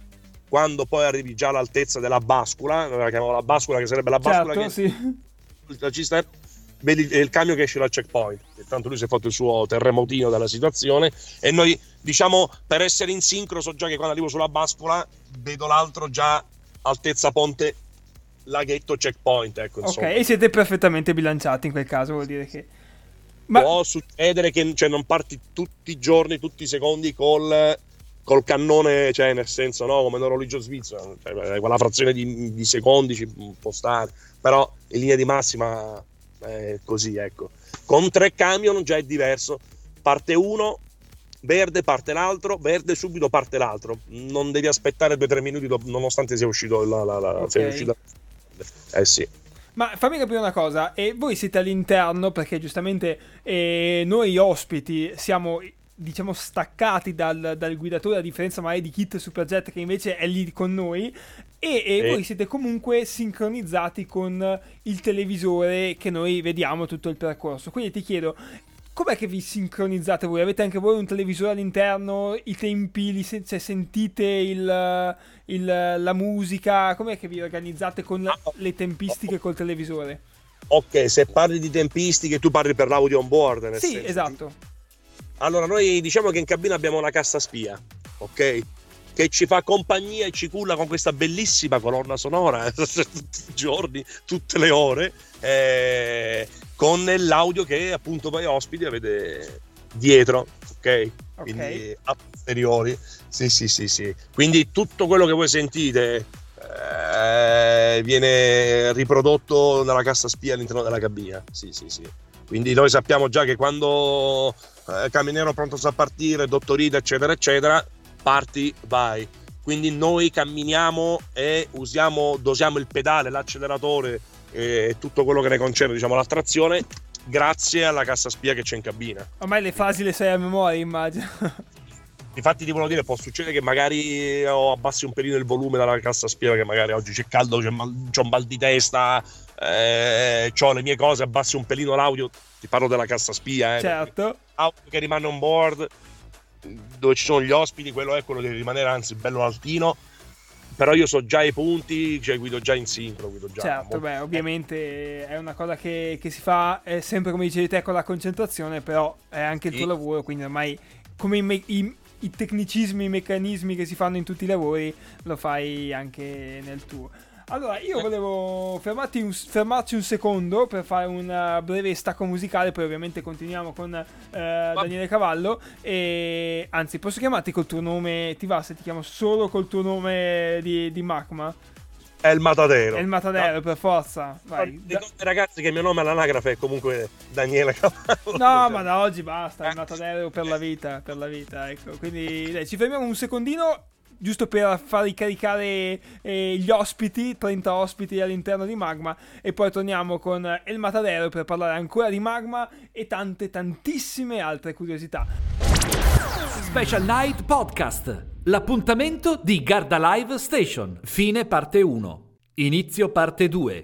quando poi arrivi già all'altezza della bascula, noi la chiamiamo la bascula, che sarebbe la bascula certo, che sì. la cisterna, vedi il camion che esce dal checkpoint, tanto lui si è fatto il suo terremotino della situazione, e noi diciamo, per essere in sincro, so già che quando arrivo sulla bascula vedo l'altro già altezza ponte laghetto checkpoint, ecco, insomma. Ok, e siete perfettamente bilanciati in quel caso, vuol dire che ma... può succedere che, cioè, non parti tutti i giorni, tutti i secondi col, col cannone, cioè nel senso, no, come un orologio svizzero, cioè, quella frazione di, di secondi ci può stare, però in linea di massima è così, ecco. Con tre camion già è diverso, parte uno, verde, parte l'altro, verde, subito parte l'altro, non devi aspettare due o tre minuti dopo, nonostante sia uscito la, la, la, okay. sia uscito, eh sì. Ma fammi capire una cosa, e voi siete all'interno, perché giustamente eh, noi ospiti siamo, diciamo, staccati dal, dal guidatore, a differenza magari di Kit Superjet che invece è lì con noi, e, e eh. voi siete comunque sincronizzati con il televisore che noi vediamo tutto il percorso. Quindi ti chiedo, com'è che vi sincronizzate voi? Avete anche voi un televisore all'interno? I tempi, li sen- cioè sentite il, il, la musica? Com'è che vi organizzate con la, le tempistiche col televisore? Ok, se parli di tempistiche tu parli per l'audio on board, nel Sì, senso. esatto. Allora, noi diciamo che in cabina abbiamo una cassa spia, ok? Che ci fa compagnia e ci culla con questa bellissima colonna sonora tutti i giorni, tutte le ore, eh, con l'audio che appunto poi ospiti avete dietro, ok? Quindi okay. a posteriori, sì sì sì sì. Quindi tutto quello che voi sentite eh, viene riprodotto nella cassa spia all'interno della cabina, sì sì sì. Quindi noi sappiamo già che quando eh, Camminero pronto a partire, Dottorita eccetera eccetera, parti, vai. Quindi noi camminiamo e usiamo, dosiamo il pedale, l'acceleratore e tutto quello che ne concerne, diciamo, la trazione, grazie alla cassa spia che c'è in cabina. Ormai le fasi le sai a memoria, immagino. Infatti ti volevo dire, può succedere che magari ho abbassi un pelino il volume dalla cassa spia, che magari oggi c'è caldo, c'è, mal, c'ho un mal di testa, eh, ho le mie cose, abbassi un pelino l'audio, ti parlo della cassa spia, eh, certo. L'audio che rimane on board, dove ci sono gli ospiti, quello è quello deve rimanere anzi bello altino, però io so già i punti, cioè guido già in sincro, guido già. Certo, beh, ovviamente è una cosa che, che si fa è sempre, come dicevi te, con la concentrazione, però è anche il tuo sì. lavoro, quindi ormai come i, me- i, i tecnicismi, i meccanismi che si fanno in tutti i lavori lo fai anche nel tuo. Allora, io volevo fermarti un, fermarci un secondo per fare un breve stacco musicale, poi ovviamente continuiamo con eh, Daniele Cavallo, e anzi, posso chiamarti col tuo nome? Ti va se ti chiamo solo col tuo nome di, di Magma? È il Matadero. È il Matadero, no, per forza. Vai. Dico ai ragazzi che il mio nome all'anagrafe è comunque Daniele Cavallo. No, ma da oggi basta, il Matadero per la vita, per la vita, ecco. Quindi dai, ci fermiamo un secondino, giusto per far ricaricare eh, gli ospiti, trenta ospiti all'interno di Magma, e poi torniamo con El Matadero per parlare ancora di Magma e tante, tantissime altre curiosità. Special Night Podcast, l'appuntamento di Garda Live Station, fine parte uno, inizio parte due.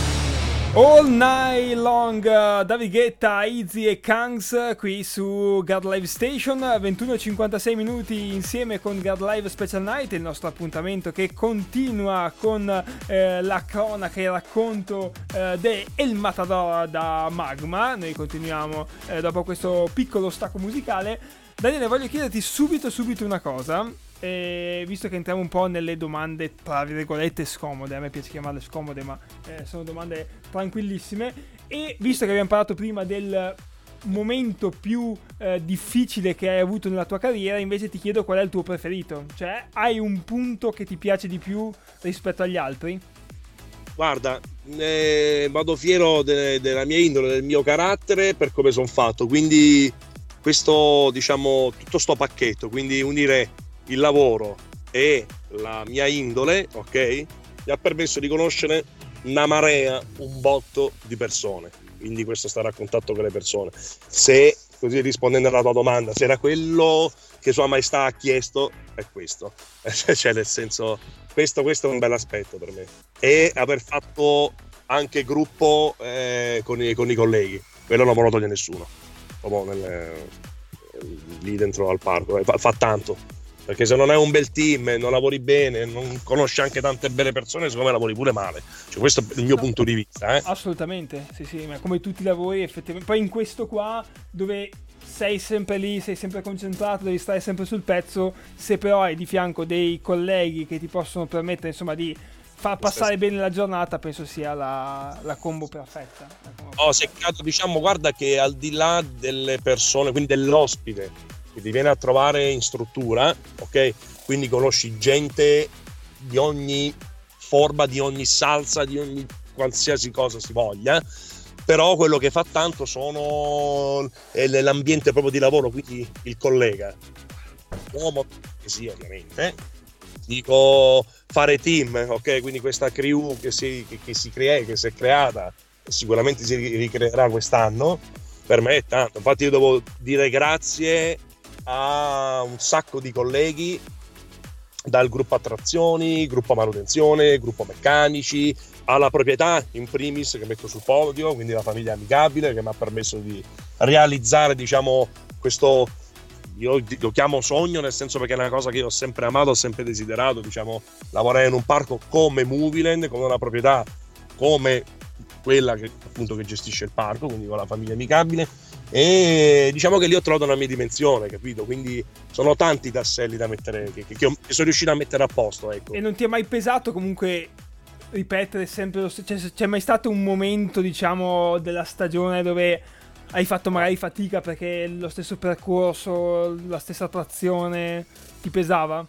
All Night Long, uh, David Guetta, Easy e Kangs qui su Guard Live Station, ventuno e cinquantasei minuti insieme con Guard Live Special Night, il nostro appuntamento che continua con eh, la cronaca e il racconto eh, di El Matador da Magma. Noi continuiamo eh, dopo questo piccolo stacco musicale. Daniele, voglio chiederti subito subito una cosa. E visto che entriamo un po' nelle domande tra virgolette scomode, a me piace chiamarle scomode, ma eh, sono domande tranquillissime, e visto che abbiamo parlato prima del momento più eh, difficile che hai avuto nella tua carriera, invece ti chiedo qual è il tuo preferito, cioè hai un punto che ti piace di più rispetto agli altri? Guarda, eh, vado fiero de- della mia indole, del mio carattere, per come sono fatto, quindi questo, diciamo, tutto sto pacchetto, quindi unire il lavoro e la mia indole, ok, mi ha permesso di conoscere una marea, un botto di persone, quindi questo stare a contatto con le persone. Se, così rispondendo alla tua domanda, se era quello che Sua Maestà ha chiesto, è questo, cioè nel senso, questo, questo è un bel aspetto per me, e aver fatto anche gruppo eh, con, i, con i colleghi, quello non me lo toglie nessuno, proprio nel, lì dentro al parco, fa, fa tanto. perché se non hai un bel team, non lavori bene, non conosci anche tante belle persone, secondo me lavori pure male. Cioè, questo è il mio no, punto di vista. Eh? Assolutamente, sì sì, ma come tutti i lavori effettivamente. Poi in questo qua, dove sei sempre lì, sei sempre concentrato, devi stare sempre sul pezzo, se però hai di fianco dei colleghi che ti possono permettere insomma di far passare bene la giornata, penso sia la, la combo perfetta. La combo oh, sei caso, diciamo, guarda che al di là delle persone, quindi dell'ospite che ti viene a trovare in struttura, ok? Quindi conosci gente di ogni forma, di ogni salsa, di ogni qualsiasi cosa si voglia, però quello che fa tanto sono l'ambiente proprio di lavoro, quindi il collega, uomo che sia ovviamente, dico fare team, ok? Quindi questa crew che si, che, che si crea, che si è creata e sicuramente si ricreerà quest'anno, per me è tanto. Infatti io devo dire grazie a un sacco di colleghi, dal gruppo attrazioni, gruppo manutenzione, gruppo meccanici, alla proprietà in primis che metto sul podio, quindi la famiglia amicabile che mi ha permesso di realizzare, diciamo, questo, io lo chiamo sogno, nel senso perché è una cosa che io ho sempre amato, ho sempre desiderato, diciamo, lavorare in un parco come Movieland, con una proprietà come quella che appunto che gestisce il parco, quindi con la famiglia amicabile, e diciamo che lì ho trovato una mia dimensione, capito? Quindi sono tanti tasselli da mettere, che, che, che sono riuscito a mettere a posto, ecco. E non ti è mai pesato comunque ripetere sempre lo stesso? Cioè, c'è mai stato un momento, diciamo, della stagione dove hai fatto magari fatica perché lo stesso percorso, la stessa trazione ti pesava?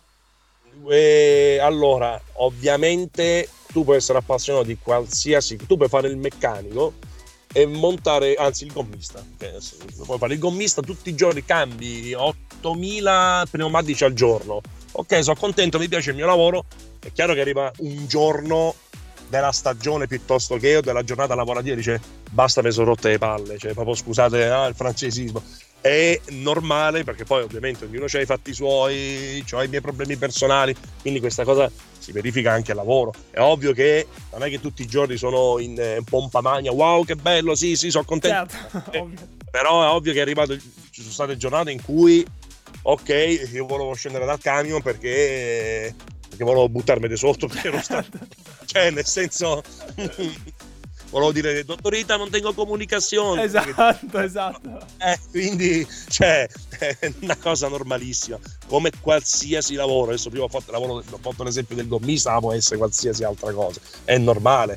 E allora, ovviamente tu puoi essere appassionato di qualsiasi, tu puoi fare il meccanico e montare, anzi il gommista, puoi fare il gommista tutti i giorni, cambi ottomila pneumatici al giorno, ok, sono contento, mi piace il mio lavoro. È chiaro che arriva un giorno della stagione piuttosto che io della giornata lavorativa, dice basta, mi sono rotte le palle, cioè proprio scusate ah, il francesismo, è normale perché poi ovviamente ognuno ha i fatti suoi, ho i miei problemi personali, quindi questa cosa si verifica anche al lavoro. È ovvio che non è che tutti i giorni sono in, in pompa magna, wow che bello, sì sì sono contento, certo, eh, però è ovvio che è arrivato, ci sono state giornate in cui ok, io volevo scendere dal camion perché perché volevo buttarmi di sotto, perché non sta... cioè nel senso volevo dire dottorita non tengo comunicazione, esatto perché... esatto eh, quindi cioè è una cosa normalissima come qualsiasi lavoro. Adesso prima ho fatto, lavoro, ho fatto l'esempio del gommista, ma può essere qualsiasi altra cosa, è normale,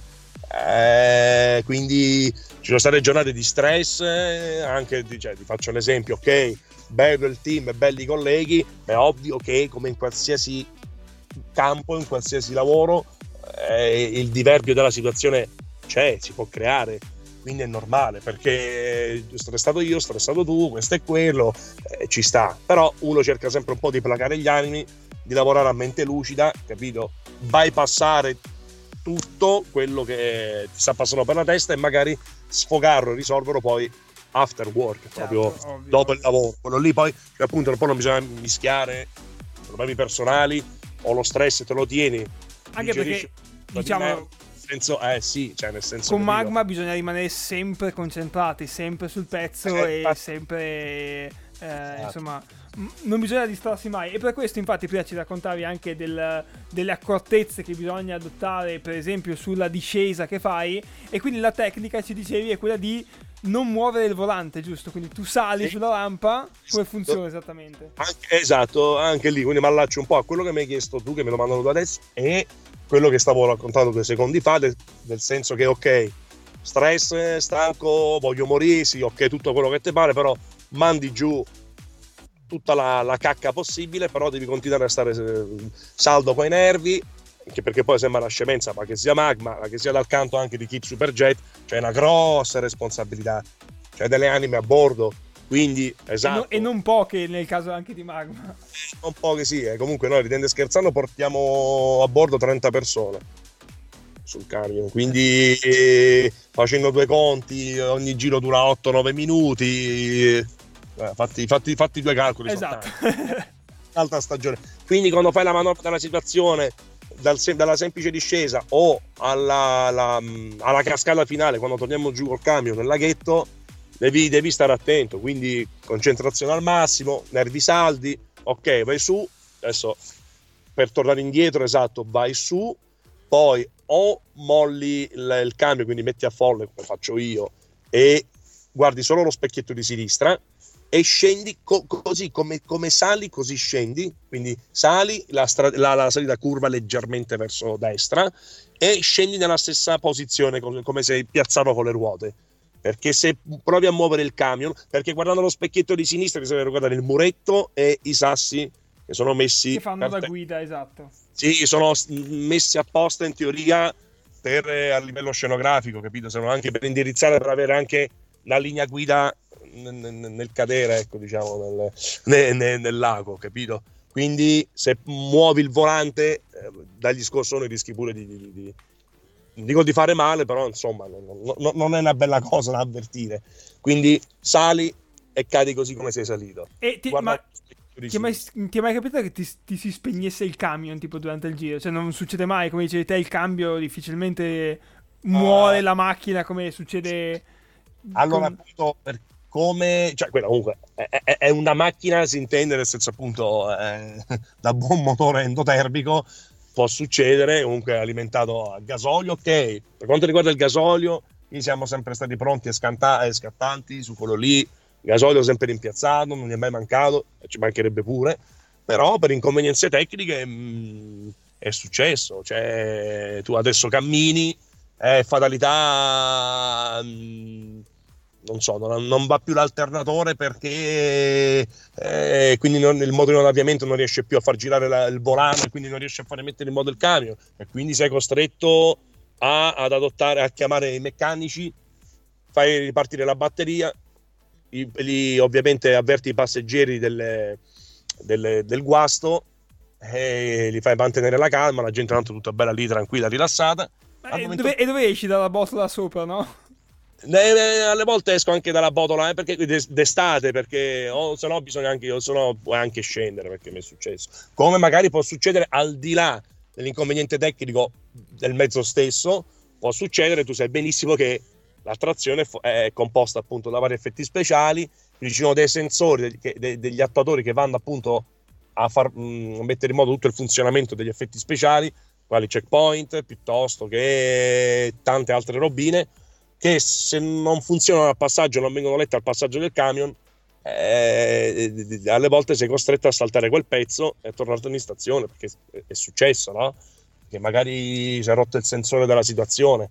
eh, quindi ci sono state giornate di stress, eh, anche cioè, ti faccio l'esempio, ok, bello il team, belli i colleghi, è ovvio che come in qualsiasi campo, in qualsiasi lavoro, eh, il diverbio della situazione c'è, si può creare, quindi è normale, perché stressato io, stressato tu, questo è quello, eh, ci sta, però uno cerca sempre un po' di placare gli animi, di lavorare a mente lucida, capito? Bypassare tutto quello che ti sta passando per la testa e magari sfogarlo e risolverlo poi after work, proprio certo, ovvio, dopo ovvio. il lavoro, quello lì poi, cioè, appunto poi non bisogna mischiare problemi personali o lo stress te lo tieni, anche perché diciamo senso, eh sì, cioè nel senso con Magma io... bisogna rimanere sempre concentrati, sempre sul pezzo eh, e infatti... sempre eh, esatto. Insomma non bisogna distrarsi mai, e per questo infatti prima ci raccontavi anche del, delle accortezze che bisogna adottare per esempio sulla discesa che fai, e quindi la tecnica ci dicevi è quella di non muovere il volante, giusto? Quindi tu sali sì. sulla rampa, come funziona esattamente? Anche, esatto, anche lì, quindi mi allaccio un po' a quello che mi hai chiesto tu, che me lo mandano tu adesso, e quello che stavo raccontando due secondi fa, del, del senso che ok, stress, stanco, voglio morire, sì, ok, tutto quello che ti pare, però mandi giù tutta la, la cacca possibile, però devi continuare a stare saldo coi nervi, anche perché poi sembra una scemenza, ma che sia Magma, ma che sia dal canto anche di Kid Superjet, c'è una grossa responsabilità, c'è delle anime a bordo, quindi esatto. E, no, e non poche nel caso anche di Magma. Non poche sì, eh. Comunque noi ridendo e scherzando portiamo a bordo trenta persone sul camion, quindi eh, facendo due conti, ogni giro dura otto nove minuti, eh, fatti, fatti, fatti due calcoli. Esatto. Alta stagione, quindi quando fai la manovra della situazione dal, dalla semplice discesa o alla, alla, alla cascata finale, quando torniamo giù col camion nel laghetto, devi, devi stare attento, quindi concentrazione al massimo, nervi saldi, ok, vai su, adesso per tornare indietro, esatto, vai su, poi o molli il, il cambio, quindi metti a folle come faccio io e guardi solo lo specchietto di sinistra e scendi co- così come, come sali, così scendi, quindi sali la, stra- la, la salita curva leggermente verso destra e scendi nella stessa posizione come, come se piazzato con le ruote, perché se provi a muovere il camion, perché guardando lo specchietto di sinistra ti serve guardare il muretto e i sassi che sono messi che fanno da te. guida, esatto. Sì, sono messi apposta in teoria per eh, a livello scenografico, capito? Sono anche per indirizzare, per avere anche la linea guida nel, nel cadere, ecco, diciamo, nel, nel, nel lago, capito? Quindi se muovi il volante, eh, dagli scossoni rischi pure di, di, di, non dico di fare male, però insomma non, non, non è una bella cosa da avvertire. Quindi sali e cadi così come sei salito. E ti, ma ti è, mai, ti è mai capitato che ti, ti si spegnesse il camion tipo durante il giro? Cioè non succede mai, come dicevi te, il cambio difficilmente muore uh, la macchina come succede... Allora, con... appunto, per come... Cioè, quella comunque è, è, è una macchina, si intende, nel senso appunto eh, da buon motore endotermico, può succedere, comunque alimentato a gasolio, ok. Per quanto riguarda il gasolio, noi siamo sempre stati pronti e, scanta- e scattanti su quello lì, gasolio sempre rimpiazzato, non gli è mai mancato, ci mancherebbe pure, però per inconvenienze tecniche mh, è successo, cioè tu adesso cammini, è fatalità, mh, non so, non, non va più l'alternatore perché eh, quindi non, il motorino d'avviamento non riesce più a far girare la, il volano e quindi non riesce a fare mettere in moto il camion e quindi sei costretto a, ad adottare, a chiamare i meccanici, fai ripartire la batteria, i, li, ovviamente avverti i passeggeri delle, delle, del guasto e li fai mantenere la calma, la gente tanto tutta bella lì, tranquilla, rilassata. E momento... dove, e dove esci dalla botola sopra, no? Alle volte esco anche dalla botola eh, perché d'estate, perché o se no bisogna anche, o se no puoi anche scendere, perché mi è successo, come magari può succedere al di là dell'inconveniente tecnico del mezzo stesso, può succedere, tu sai benissimo che la trazione è composta appunto da vari effetti speciali, quindi ci sono dei sensori, degli attuatori che vanno appunto a far mh, mettere in moto tutto il funzionamento degli effetti speciali, quali checkpoint, piuttosto che tante altre robine, che se non funzionano al passaggio, non vengono lette al passaggio del camion, eh, alle volte sei costretto a saltare quel pezzo e tornare in stazione, perché è successo, no? Che magari si è rotto il sensore della situazione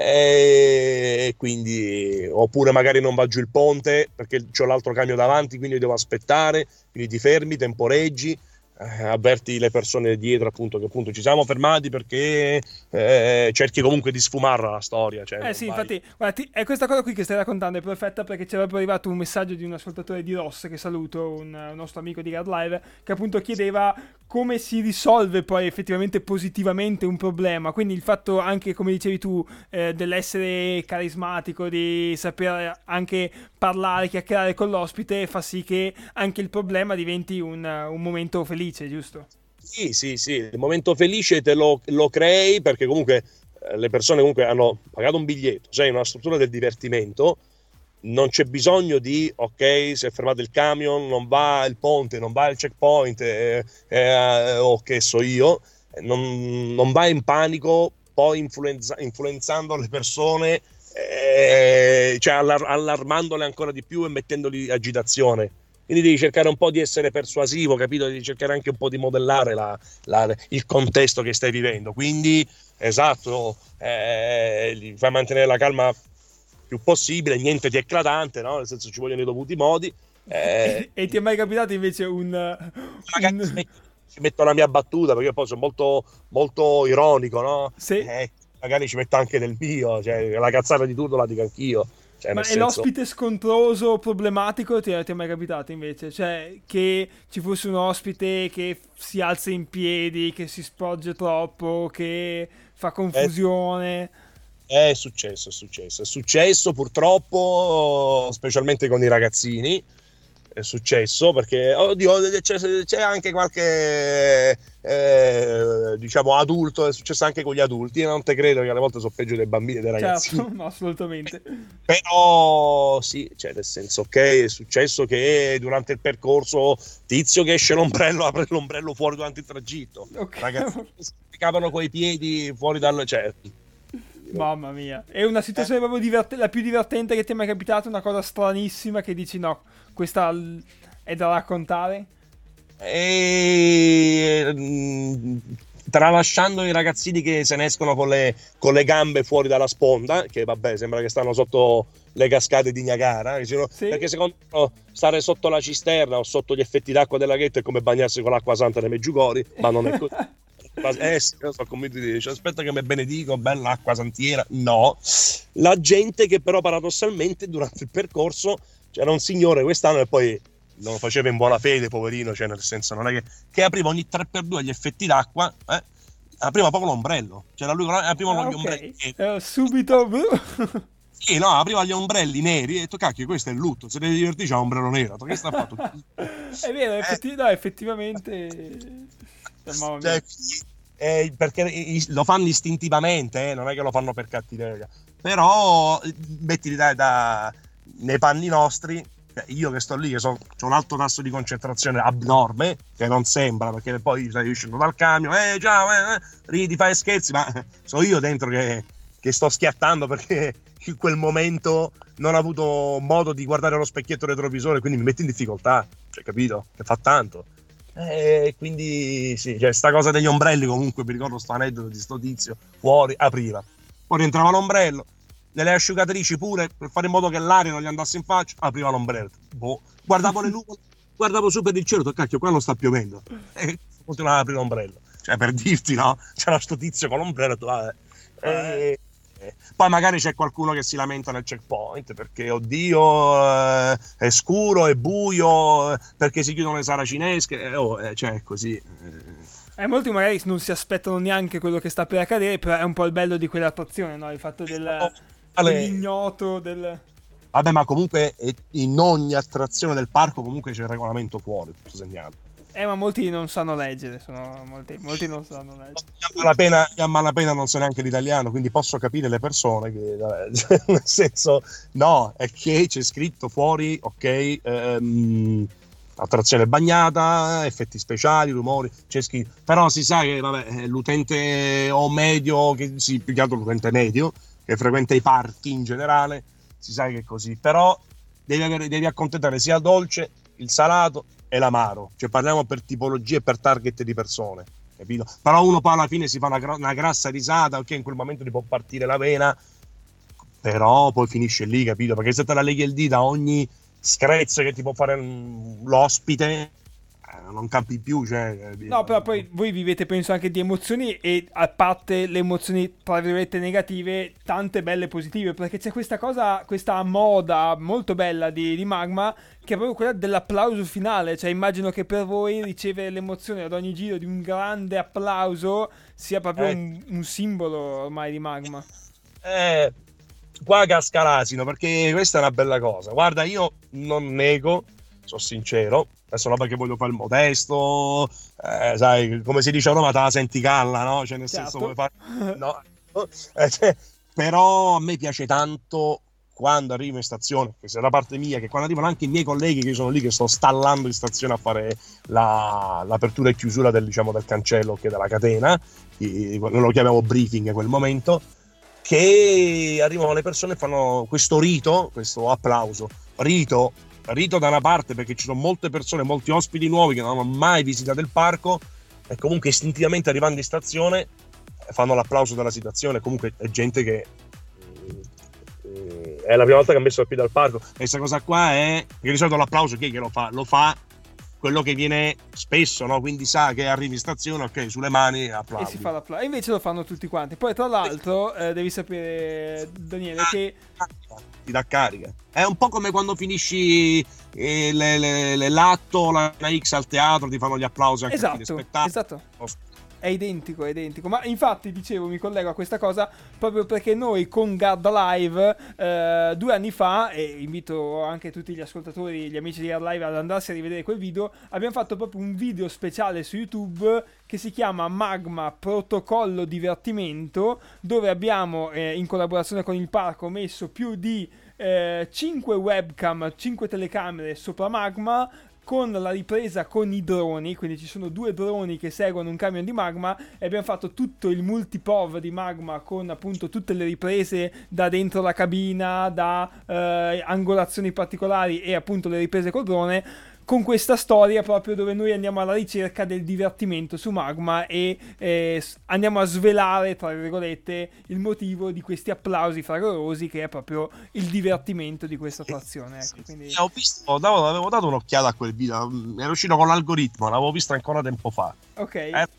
e quindi, oppure magari non va giù il ponte perché c'ho l'altro camion davanti, quindi devo aspettare, quindi ti fermi, temporeggi, eh, avverti le persone dietro appunto che appunto ci siamo fermati perché eh, cerchi comunque di sfumarla la storia, cioè, eh sì, vai. infatti guarda, ti, è questa cosa qui che stai raccontando è perfetta, perché ci avrebbe arrivato un messaggio di un ascoltatore di Ross, che saluto, un, un nostro amico di Gad Live, che appunto chiedeva come si risolve poi effettivamente positivamente un problema. Quindi il fatto anche, come dicevi tu, eh, dell'essere carismatico, di saper anche parlare, chiacchierare con l'ospite, fa sì che anche il problema diventi un, un momento felice, giusto? Sì, sì, sì, il momento felice te lo, lo crei, perché comunque eh, le persone comunque hanno pagato un biglietto, sei in una struttura del divertimento, non c'è bisogno di, ok, si è fermato il camion, non va il ponte, non va il checkpoint, eh, eh, o che so io, non, non vai in panico, poi influenza, influenzando le persone, eh, cioè allar- allarmandole ancora di più e mettendoli agitazione. Quindi devi cercare un po' di essere persuasivo, capito? Devi cercare anche un po' di modellare la, la, il contesto che stai vivendo. Quindi, esatto, eh, li fai mantenere la calma più possibile, niente di eclatante, no? Nel senso, ci vogliono i dovuti modi. Eh, e, e ti è mai capitato invece un... magari un... Ci, metto, ci metto la mia battuta, perché poi sono molto, molto ironico, no? Sì. Eh, magari ci metto anche del mio, cioè la cazzata di tutto la dico anch'io. Cioè, ma è senso... l'ospite scontroso, problematico, ti è, ti è mai capitato invece? Cioè, che ci fosse un ospite che si alza in piedi, che si sporge troppo, che fa confusione? È, è successo, è successo. È successo purtroppo, specialmente con i ragazzini. è successo, perché oddio, c'è, c'è anche qualche eh, diciamo adulto, è successo anche con gli adulti, non te credo che alle volte sono peggio dei bambini e dei ragazzi. Certo, no, assolutamente. Però sì, cioè nel senso, ok, è successo che durante il percorso tizio che esce l'ombrello apre l'ombrello fuori durante il tragitto, Okay. ragazzi si cavano coi piedi fuori dal, cioè Mamma mia, è una situazione proprio divert- la più divertente che ti è mai capitata, una cosa stranissima che dici no, questa l- è da raccontare? e mh, tralasciando i ragazzini che se ne escono con le, con le gambe fuori dalla sponda, che vabbè sembra che stanno sotto le cascate di Niagara, sì. Perché secondo me stare sotto la cisterna o sotto gli effetti d'acqua della Ghetto è come bagnarsi con l'acqua santa nei Meggiugori, ma non è così. Eh, sì, so, come ti dice, aspetta che mi benedico, bella acqua santiera. No, la gente che però paradossalmente durante il percorso c'era un signore quest'anno e poi lo faceva in buona fede, poverino, cioè nel senso non è che, che apriva ogni tre per due gli effetti d'acqua, eh, apriva proprio l'ombrello, c'era lui apriva Ah, gli ok. ombrelli Eh, subito sì, no, apriva gli ombrelli neri e ho detto cacchio, questo è il lutto, se devi divertire c'ha l'ombrello nero, che sta fatto? è vero, effetti- no, effettivamente mamma mia. Cioè, eh, perché i- lo fanno istintivamente, eh, non è che lo fanno per cattiveria, però mettili da, da- nei panni nostri, cioè, io che sto lì che ho un alto tasso di concentrazione abnorme, che non sembra, perché poi stai uscendo dal camion, eh ciao, eh, eh, ridi, fai scherzi, ma so io dentro che, che sto schiattando perché in quel momento non ho avuto modo di guardare lo specchietto retrovisore, quindi mi metto in difficoltà, cioè, capito? Che fa tanto. E quindi sì, cioè sta cosa degli ombrelli, comunque mi ricordo sto aneddoto di sto tizio fuori, apriva, poi rientrava l'ombrello, nelle asciugatrici pure per fare in modo che l'aria non gli andasse in faccia, apriva l'ombrello, boh. Guardavo le nuvole, guardavo su per il cielo, cacchio qua non sta piovendo e continuava ad aprire l'ombrello, cioè per dirti, no, c'era sto tizio con l'ombrello tu, eh, eh. Poi magari c'è qualcuno che si lamenta nel checkpoint perché oddio eh, è scuro, è buio, eh, perché si chiudono le saracinesche, eh, oh, eh, cioè è così. E molti magari non si aspettano neanche quello che sta per accadere, però è un po' il bello di quell'attrazione, no? Il fatto del, Ale, dell'ignoto, del... Vabbè, ma comunque in ogni attrazione del parco comunque c'è il regolamento fuori, tutto segnato. Eh, ma molti non sanno leggere, sono molti, molti non sanno leggere. A malapena, a malapena non so neanche l'italiano, quindi posso capire le persone che, vabbè, nel senso, no, è che c'è scritto fuori, ok, ehm, attrazione bagnata, effetti speciali, rumori, c'è scritto, però si sa che, vabbè, l'utente o medio, che sì, più che altro l'utente medio, che frequenta i parchi in generale, si sa che è così, però devi, avere, devi accontentare sia il dolce, il salato e l'amaro, cioè parliamo per tipologie e per target di persone, capito? Però uno poi alla fine si fa una, una grassa risata, ok, in quel momento ti può partire la vena, però poi finisce lì, capito? Perché se te la leghi il dito a ogni screzio che ti può fare l'ospite, eh, non campi più, cioè, no, però poi voi vivete penso anche di emozioni, e a parte le emozioni tra virgolette negative, tante belle positive, perché c'è questa cosa, questa moda molto bella di, di Magma, che è proprio quella dell'applauso finale. Cioè immagino che per voi ricevere l'emozione ad ogni giro di un grande applauso sia proprio eh. un, un simbolo ormai di Magma. Eh, qua casca l'asino, perché questa è una bella cosa. Guarda, io non nego, sono sincero, adesso non perché voglio fare il modesto, eh, sai, come si dice a Roma, te la senti calla, no? Cioè nel Certo. senso vuoi fare... no, eh, cioè, però a me piace tanto quando arrivo in stazione, che sia da parte mia, che quando arrivano anche i miei colleghi che sono lì, che sto stallando in stazione a fare la, l'apertura e chiusura del, diciamo, del cancello, che della catena, che noi lo chiamiamo briefing a quel momento, che arrivano le persone e fanno questo rito, questo applauso, rito, rito da una parte perché ci sono molte persone, molti ospiti nuovi che non hanno mai visitato il parco e comunque istintivamente arrivando in stazione fanno l'applauso della situazione, comunque è gente che eh, è la prima volta che ha messo il piede al parco. E questa cosa qua è, perché di solito l'applauso chi è che lo fa? Lo fa quello che viene spesso, no? Quindi sa che arrivi in stazione, ok, sulle mani applaudi. E si fa l'applauso. E invece lo fanno tutti quanti. Poi tra l'altro eh, devi sapere, Daniele, che ti dà carica. È un po' come quando finisci eh, le, le, le, l'atto, la, la X al teatro, ti fanno gli applausi anche a fine esatto, spettacolo. esatto. È identico, è identico. Ma infatti, dicevo, mi collego a questa cosa proprio perché noi con Garda Live eh, due anni fa, e invito anche tutti gli ascoltatori, gli amici di Garda Live ad andarsi a rivedere quel video, abbiamo fatto proprio un video speciale su YouTube che si chiama Magma Protocollo Divertimento, dove abbiamo eh, in collaborazione con il parco messo più di eh, cinque webcam, cinque telecamere sopra Magma, con la ripresa con i droni, quindi ci sono due droni che seguono un camion di magma, e abbiamo fatto tutto il multipov di magma con appunto tutte le riprese da dentro la cabina, da eh, angolazioni particolari e appunto le riprese col drone, con questa storia proprio dove noi andiamo alla ricerca del divertimento su Magma e eh, andiamo a svelare, tra virgolette, il motivo di questi applausi fragorosi, che è proprio il divertimento di questa attrazione. Ecco, quindi... Ho visto, avevo dato un'occhiata a quel video, ero uscito con l'algoritmo, l'avevo visto ancora tempo fa. Ok. Eh, eh,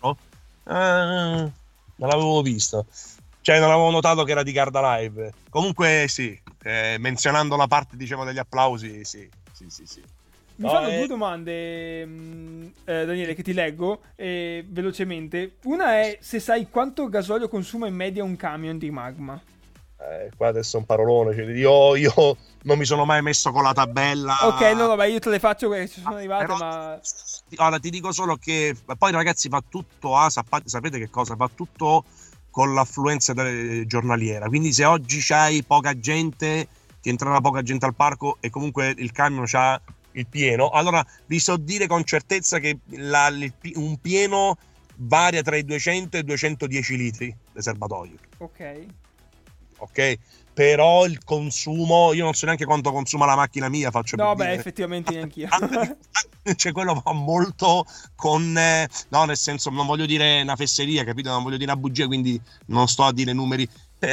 non l'avevo visto. Cioè non avevo notato che era di Garda Live. Comunque sì, eh, menzionando la parte, diciamo, degli applausi, sì, sì, sì, sì. Mi no, fanno è... due domande, mh, eh, Daniele, che ti leggo eh, velocemente. Una è se sai quanto gasolio consuma in media un camion di magma. Eh, qua adesso è un parolone, cioè, io, io non mi sono mai messo con la tabella. Ok, no, no, beh, io te le faccio perché ci sono ah, arrivate, però, ma... Ora ti dico solo che poi, ragazzi, va tutto a, sapete che cosa? Va tutto con l'affluenza giornaliera, quindi se oggi c'hai poca gente, ti entrerà poca gente al parco e comunque il camion c'ha il pieno, allora vi so dire con certezza che la, il, un pieno varia tra i duecento e i duecentodieci litri di serbatoio. Ok. Ok, però il consumo, io non so neanche quanto consuma la macchina mia, faccio no per beh dire. Effettivamente neanch'io. Cioè quello va molto con eh, no, nel senso, non voglio dire una fesseria, capito, non voglio dire una bugia, quindi non sto a dire numeri,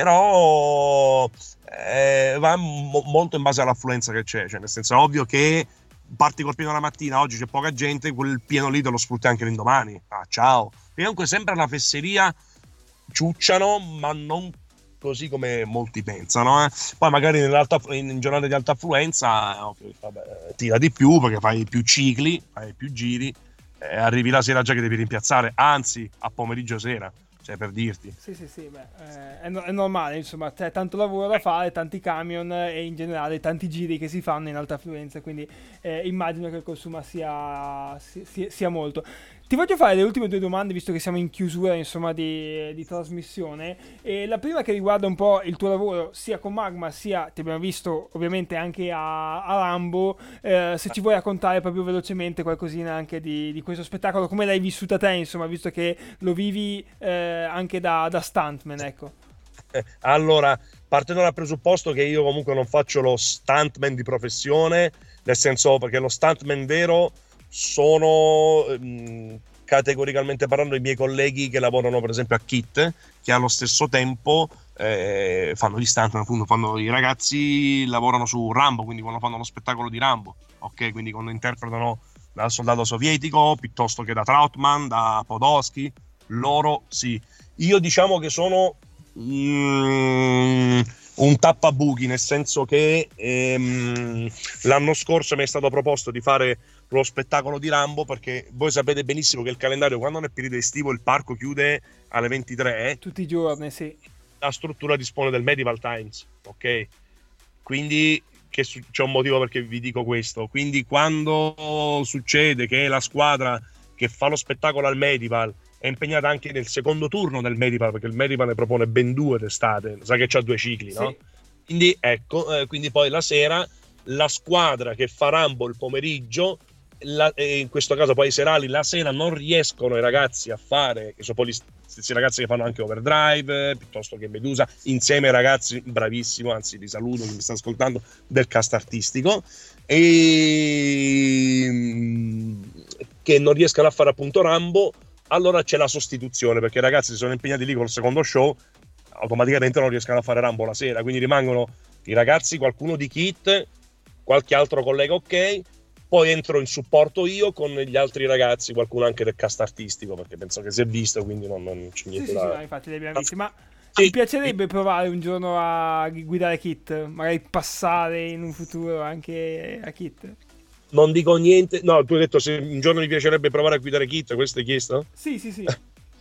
però eh, va mo- molto in base all'affluenza che c'è, cioè nel senso è ovvio che parti col pieno la mattina, oggi c'è poca gente, quel pieno lì te lo sfrutti anche l'indomani. Ah, ciao. E comunque sempre alla fesseria ciucciano, ma non così come molti pensano. Eh. Poi magari nell'alta, in giornate di alta affluenza okay, vabbè, tira di più perché fai più cicli, fai più giri, e arrivi la sera già che devi rimpiazzare, anzi a pomeriggio sera. Cioè, per dirti. Sì, sì, sì, beh, eh, è, no- è normale, insomma, c'è tanto lavoro da fare, tanti camion e in generale tanti giri che si fanno in alta affluenza, quindi eh, immagino che il consumo sia, sia, sia molto. Ti voglio fare le ultime due domande, visto che siamo in chiusura, insomma, di, di trasmissione. E la prima che riguarda un po' il tuo lavoro, sia con Magma, sia, ti abbiamo visto ovviamente anche a, a Rambo, eh, se ci vuoi raccontare proprio velocemente qualcosina anche di, di questo spettacolo, come l'hai vissuta te, insomma, visto che lo vivi eh, anche da, da stuntman, ecco. Eh, allora, partendo dal presupposto che io comunque non faccio lo stuntman di professione, nel senso, perché lo stuntman vero sono mh, categoricamente parlando i miei colleghi che lavorano per esempio a Kit, che allo stesso tempo eh, fanno gli stunt, appunto fanno i ragazzi, lavorano su Rambo, quindi quando fanno lo spettacolo di Rambo, ok, quindi quando interpretano dal soldato sovietico piuttosto che da Trautmann, da Podolsky, loro sì. Io diciamo che sono mm, un tappabuchi, nel senso che ehm, l'anno scorso mi è stato proposto di fare lo spettacolo di Rambo, perché voi sapete benissimo che il calendario, quando nel periodo estivo il parco chiude alle ventitré, tutti i giorni, sì, la struttura dispone del Medieval Times, ok? Quindi che su- c'è un motivo perché vi dico questo, quindi quando succede che la squadra che fa lo spettacolo al Medieval è impegnata anche nel secondo turno del Medieval, perché il Medieval ne propone ben due d'estate, sa che c'ha due cicli, no? Sì. Quindi ecco, eh, quindi poi la sera la squadra che fa Rambo il pomeriggio, la, eh, in questo caso poi i serali la sera non riescono i ragazzi a fare, che sono poi gli stessi ragazzi che fanno anche Overdrive, eh, piuttosto che Medusa, insieme ai ragazzi, bravissimo, anzi li saluto che mi sta ascoltando, del cast artistico, e che non riescano a fare appunto Rambo. Allora c'è la sostituzione, perché i ragazzi si sono impegnati lì col secondo show, automaticamente non riescono a fare Rambo la sera, quindi rimangono i ragazzi, qualcuno di Kit, qualche altro collega, ok, poi entro in supporto io con gli altri ragazzi, qualcuno anche del cast artistico, perché penso che si è visto, quindi non, non c'è niente sì, da... Sì, sì, no, infatti li abbiamo visti, ma sì. Ti piacerebbe provare un giorno a guidare Kit? Magari passare in un futuro anche a Kit? Non dico niente, no, tu hai detto se un giorno mi piacerebbe provare a guidare Kit, questo hai chiesto? Sì, sì, sì.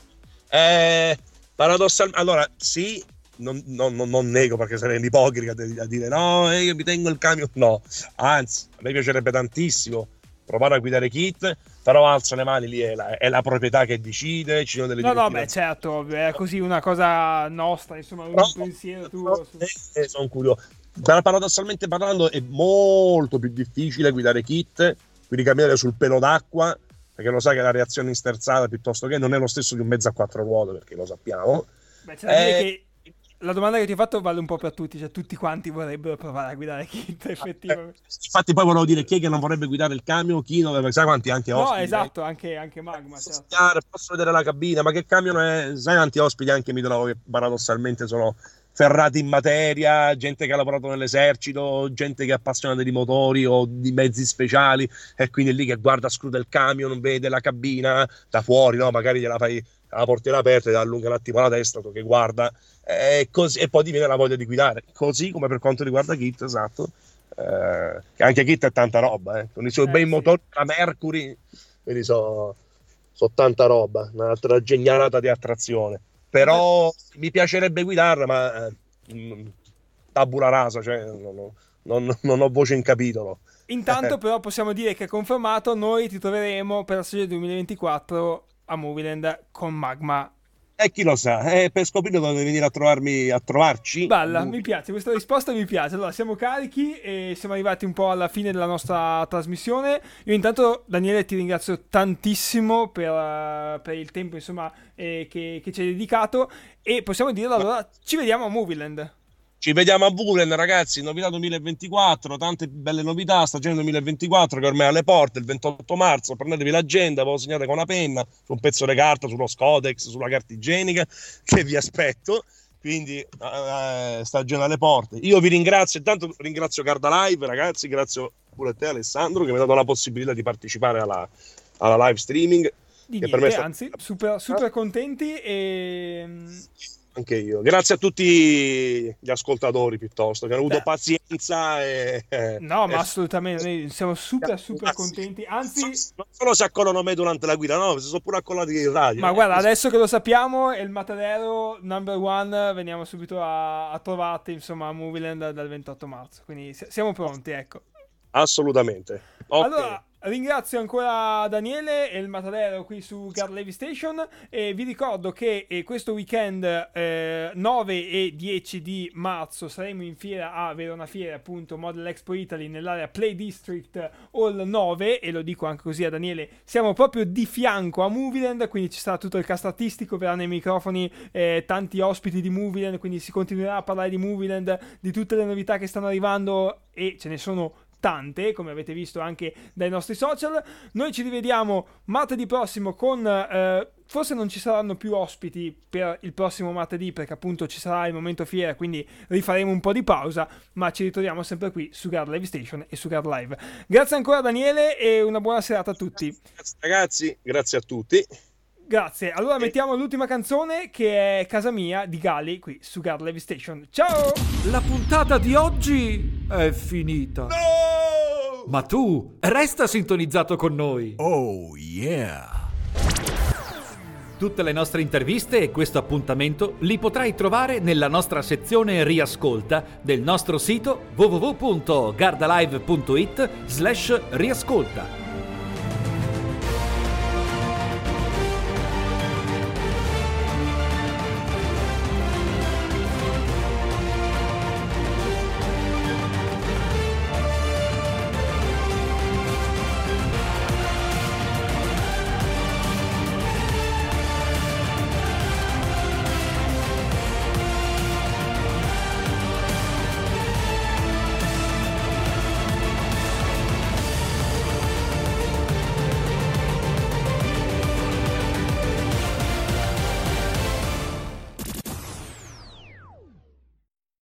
Eh, paradossalmente, allora sì, non, non, non, non nego perché sarei un ipocrita a dire no, io mi tengo il camion, no, anzi, a me piacerebbe tantissimo provare a guidare Kit, però alzo le mani, lì è la, è la proprietà che decide, ci sono delle no no beh certo, è così una cosa nostra, insomma, un no, pensiero tuo su... eh, sono curioso. Paradossalmente parlando è molto più difficile guidare Kit, quindi camminare sul pelo d'acqua, perché lo sai che la reazione in sterzata piuttosto che non è lo stesso di un mezzo a quattro ruote, perché lo sappiamo. Beh, c'è da dire eh... che la domanda che ti ho fatto vale un po' per tutti, cioè tutti quanti vorrebbero provare a guidare Kit, effettivamente. Eh, infatti poi volevo dire chi è che non vorrebbe guidare il camion, chi non, sai quanti anche ospiti. No, esatto, anche, anche Magma. Certo. Posso vedere la cabina, ma che camion è? Sai quanti ospiti anche mi trovo che paradossalmente sono ferrati in materia, gente che ha lavorato nell'esercito, gente che è appassionata di motori o di mezzi speciali e quindi è lì che guarda, scruta il camion, vede la cabina da fuori, no? Magari gliela fai la portiera aperta e allunga un attimo la testa, che guarda, e, così, e poi ti viene la voglia di guidare, così come per quanto riguarda Kit, esatto, eh, che anche Kit è tanta roba, eh. Con i suoi eh, bei sì. motori, la Mercury, quindi so, so tanta roba, un'altra genialata di attrazione, però eh. mi piacerebbe guidarla, ma eh, tabula rasa, cioè non, non, non ho voce in capitolo. Intanto però possiamo dire che è confermato, noi ti troveremo per la stagione duemilaventiquattro a Movieland con Magma. E chi lo sa, eh, per scoprire dove venire a trovarmi, a trovarci. Bella, mi piace, questa risposta mi piace. Allora, siamo carichi e siamo arrivati un po' alla fine della nostra trasmissione. Io intanto, Daniele, ti ringrazio tantissimo per, uh, per il tempo, insomma, eh, che, che ci hai dedicato, e possiamo dire, allora, ci vediamo a Movieland. Ci vediamo a Movieland, ragazzi, novità duemilaventiquattro, tante belle novità, stagione duemilaventiquattro che ormai è alle porte, il ventotto marzo, prendetevi l'agenda, ve lo segnate con una penna, su un pezzo di carta, sullo Scodex, sulla carta igienica, che vi aspetto, quindi eh, stagione alle porte. Io vi ringrazio, intanto ringrazio Garda Live, ragazzi, grazie pure a te Alessandro, che mi ha dato la possibilità di partecipare alla, alla live streaming. Di che niente, per me sta... anzi, super, super contenti e... Anche io, grazie a tutti gli ascoltatori piuttosto che hanno avuto Beh. pazienza e, no e... ma assolutamente noi siamo super super contenti, anzi non solo si accollano me durante la guida, no, si sono pure accollati in radio, ma guarda, adesso che lo sappiamo è il Matadero number one, veniamo subito a, a trovarti, insomma, a Movieland dal ventotto marzo, quindi siamo pronti, ecco. Assolutamente. Okay. Allora ringrazio ancora Daniele e il Matadero qui su Guard Live Station, e vi ricordo che eh, questo weekend eh, nove e dieci di marzo saremo in fiera a Verona Fiera, appunto Model Expo Italy, nell'area Play District Hall nove, e lo dico anche così a Daniele, siamo proprio di fianco a Movieland, quindi ci sarà tutto il cast artistico, verranno i microfoni, eh, tanti ospiti di Movieland, quindi si continuerà a parlare di Movieland, di tutte le novità che stanno arrivando, e ce ne sono tante, come avete visto anche dai nostri social. Noi ci rivediamo martedì prossimo con eh, forse non ci saranno più ospiti per il prossimo martedì, perché appunto ci sarà il momento fiera, quindi rifaremo un po' di pausa, ma ci ritroviamo sempre qui su Guard Live Station e su Guard Live. Grazie ancora Daniele e una buona serata a tutti. Grazie ragazzi, grazie a tutti. Grazie, allora mettiamo l'ultima canzone, che è Casa Mia di Gali, qui su Guard Live Station. Ciao! La puntata di oggi è finita. No! Ma tu resta sintonizzato con noi. Oh yeah! Tutte le nostre interviste e questo appuntamento li potrai trovare nella nostra sezione riascolta del nostro sito w w w punto gardalive punto it slash riascolta.